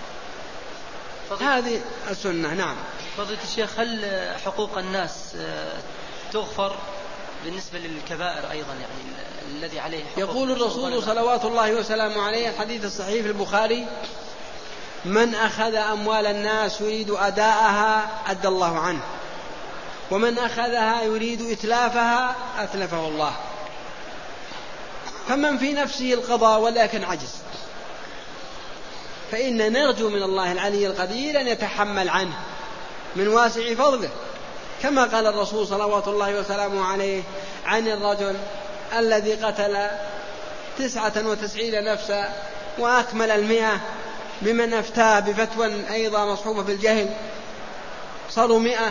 هذه السنة. نعم. فضيلة الشيخ، هل حقوق الناس تغفر بالنسبة للكبائر أيضا، يعني الذي عليه حقوق؟ يقول الرسول صلوات الله وسلامه عليه الحديث الصحيح في البخاري: من أخذ أموال الناس يريد أداءها أدى الله عنه، ومن أخذها يريد إتلافها أتلفه الله. فمن في نفسه القضاء ولكن عجز، فإن نرجو من الله العلي القدير أن يتحمل عنه من واسع فضله، كما قال الرسول صلوات الله وسلامه عليه عن الرجل الذي قتل تسعة وتسعين نفسا وأكمل المئة بمن أفتاه بفتوى أيضا مصحوبة بالجهل، صاروا مئة.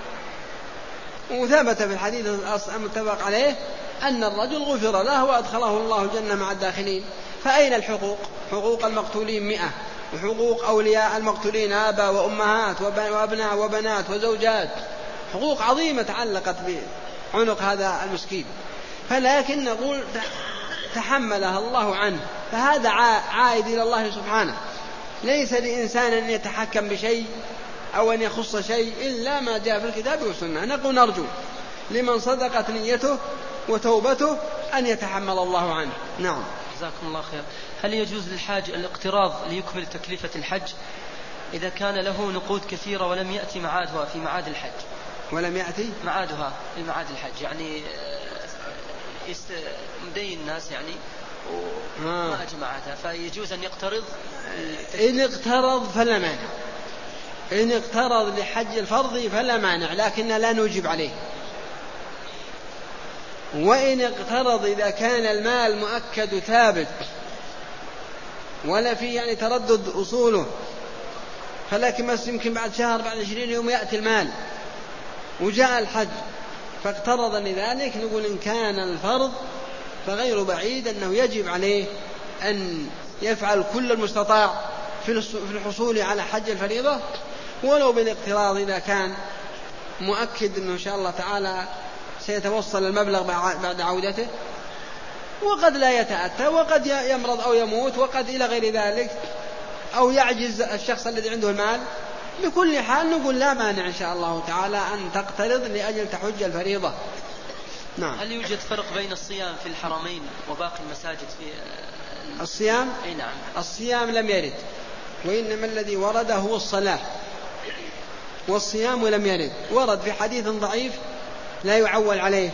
وثبت في الحديث المتفق عليه أن الرجل غفر له وأدخله الله الجنة مع الداخلين. فأين الحقوق؟ حقوق المقتولين مئة، وحقوق أولياء المقتولين آباء وأمهات وأبناء وبنات وزوجات، حقوق عظيمة تعلقت بعنق هذا المسكين، فلكن نقول تحملها الله عنه، فهذا عائد إلى الله سبحانه. ليس لإنسان أن يتحكم بشيء أو أن يخص شيء إلا ما جاء في الكتاب والسنة. نقول نرجو لمن صدقت نيته وتوبته أن يتحمل الله عنه. نعم. جزاكم الله خير. هل يجوز للحاج الاقتراض ليكمل تكلفة الحج إذا كان له نقود كثيرة ولم يأتي معادها في معاد الحج؟ ولم يأتي معادها في معاد الحج، يعني مدين الناس يعني وما أجى معادها، فيجوز أن يقترض؟ إن اقترض فلا مانع، إن اقترض لحج الفرض فلا مانع، لكن لا نوجب عليه. وإن اقترض إذا كان المال مؤكد ثابت ولا في يعني تردد أصوله، فلكن بس يمكن بعد شهر بعد عشرين يوم يأتي المال وجاء الحج فاقترض لذلك، نقول إن كان الفرض فغير بعيد أنه يجب عليه أن يفعل كل المستطاع في الحصول على حج الفريضة ولو بالاقتراض إذا كان مؤكد أنه إن شاء الله تعالى سيتوصل المبلغ بعد عودته، وقد لا يتأتى وقد يمرض أو يموت وقد إلى غير ذلك، أو يعجز الشخص الذي عنده المال. بكل حال نقول لا مانع إن شاء الله تعالى أن تقترض لأجل تحج الفريضة. نعم. هل يوجد فرق بين الصيام في الحرمين وباقي المساجد في الصيام؟ أي نعم. الصيام لم يرد، وإنما الذي ورد هو الصلاة، والصيام لم يرد، ورد في حديث ضعيف لا يعول عليه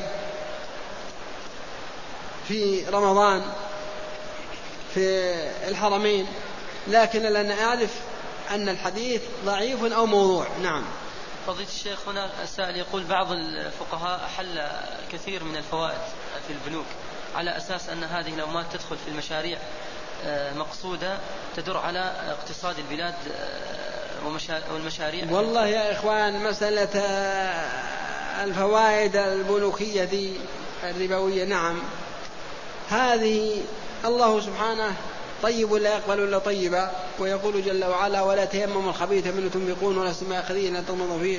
في رمضان في الحرمين، لكن لن أعرف أن الحديث ضعيف أو موضوع. نعم. فضيلة الشيخ، هنا السائل يقول بعض الفقهاء أحل كثير من الفوائد في البنوك على أساس أن هذه الأموال تدخل في المشاريع مقصودة تدر على اقتصاد البلاد والمشاريع. والله يا إخوان مسألة الفوائد البنوكية دي الربوية، نعم، هذه الله سبحانه طيب لا يقبل إلا طيبا، ويقول جل وعلا ولا تيمموا الخبيث منه تنفقون ولستم آخذين أن تغمضوا فيه.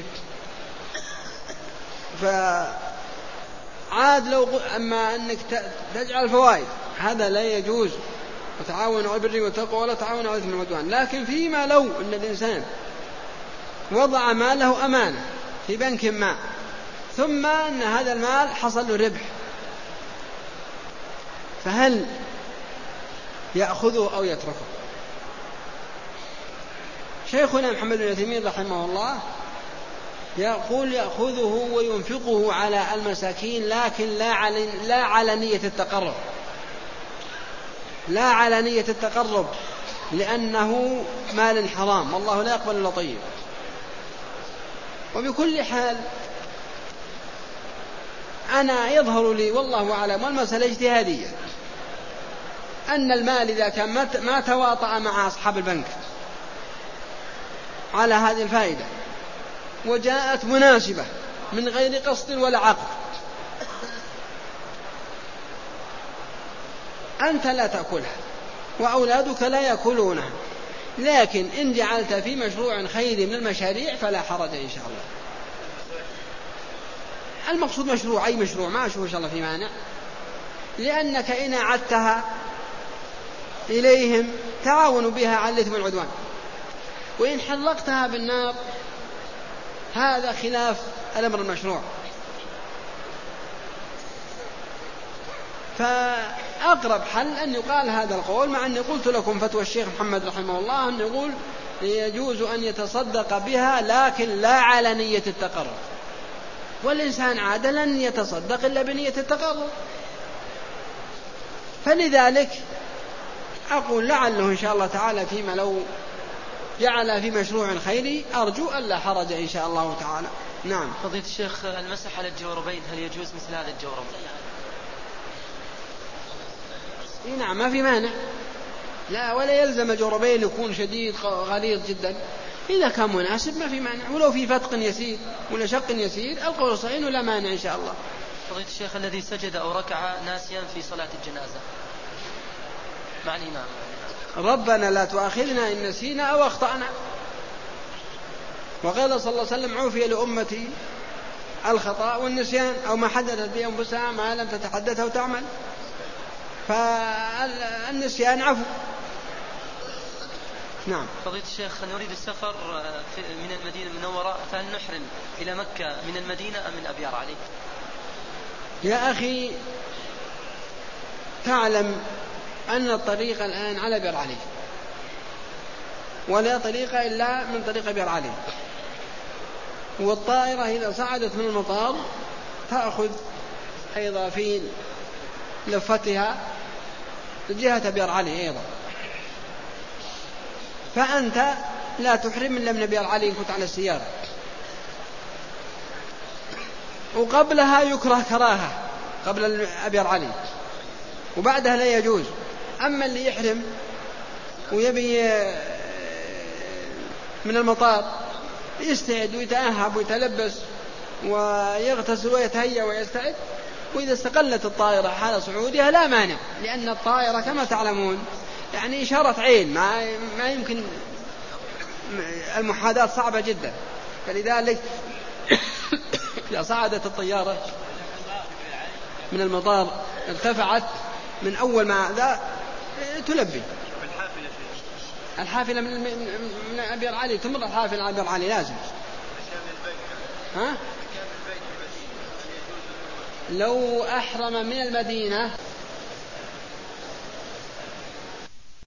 فعاد لو أما أنك تجعل فوائد هذا لا يجوز، وتعاونوا على البر والتقوى ولا تعاونوا على الإثم والعدوان. لكن فيما لو أن الإنسان وضع ماله أمانة في بنك ما ثم أن هذا المال حصل له ربح، فهل يأخذه أو يتركه؟ شيخنا محمد بن عثيمين رحمه الله يقول يأخذه وينفقه على المساكين، لكن لا على لا على نية التقرب، لا على نية التقرب، لأنه مال حرام والله لا يقبل إلا طيب. وبكل حال أنا يظهر لي والله أعلم والمسألة اجتهادية أن المال إذا كان ما تواطأ مع أصحاب البنك على هذه الفائدة وجاءت مناسبة من غير قصد ولا عقد، أنت لا تأكلها وأولادك لا يأكلونها، لكن إن جعلت في مشروع خيري من المشاريع فلا حرج إن شاء الله. المقصود مشروع أي مشروع ما أشوف إن شاء الله في مانع، لأنك إن أعدتها إليهم تعاونوا بها على الإثم والعدوان، وإن حلقتها بالنار هذا خلاف الأمر المشروع. فأقرب حل أن يقال هذا القول، مع أني قلت لكم فتوى الشيخ محمد رحمه الله أن يقول يجوز أن يتصدق بها لكن لا على نية التقرب، والإنسان عادة لن يتصدق إلا بنية التقرب. فلذلك أقول لعله إن شاء الله تعالى فيما لو جعل في مشروع خيري أرجو أن لا حرج إن شاء الله تعالى. نعم. فضيلة الشيخ، المسح على الجوربين هل يجوز مثل هذا الجورب؟ نعم ما في مانع، لا ولا يلزم الجوربين يكون شديد غليظ جدا، إذا كان مناسب ما في مانع، ولو في فتق يسير ولا شق يسير القول الصحيح ولا مانع إن شاء الله. فضيلة الشيخ، الذي سجد أو ركع ناسيا في صلاة الجنازة مع الإمام ربنا لا تؤاخذنا إن نسينا أو أخطأنا، وقال صلى الله عليه وسلم عوفي لأمتي الخطأ والنسيان أو ما حدثت به أنفسها ما لم تتحدث أو تعمل، فالنسيان عفو. نعم. فضيلة الشيخ، نريد السفر من المدينة المنورة، فهل نحرم إلى مكة من المدينة أم من أبيار علي؟ يا أخي تعلم أن الطريق الآن على بئر علي، ولا طريق إلا من طريق بئر علي، والطائرة إذا صعدت من المطار تأخذ أيضا في لفتها جهة بئر علي أيضا، فأنت لا تحرم إلا من بئر علي إن كنت على السيارة. وقبلها يكره كراهة قبل بئر علي، وبعدها لا يجوز. أما اللي يحرم ويبي من المطار يستعد ويتأهب ويتلبس ويغتسل ويتهيأ ويستعد، وإذا استقلت الطائرة حال صعودها لا مانع، لأن الطائرة كما تعلمون يعني إشارة عين، ما, ما يمكن، المحاذاة صعبة جدا، فلذلك إذا صعدت الطيارة من المطار ارتفعت من أول ما ذا تلبي. الحافلة من من بئر علي تمر الحافلة على بئر علي لازم. ها؟ لو أحرم من المدينة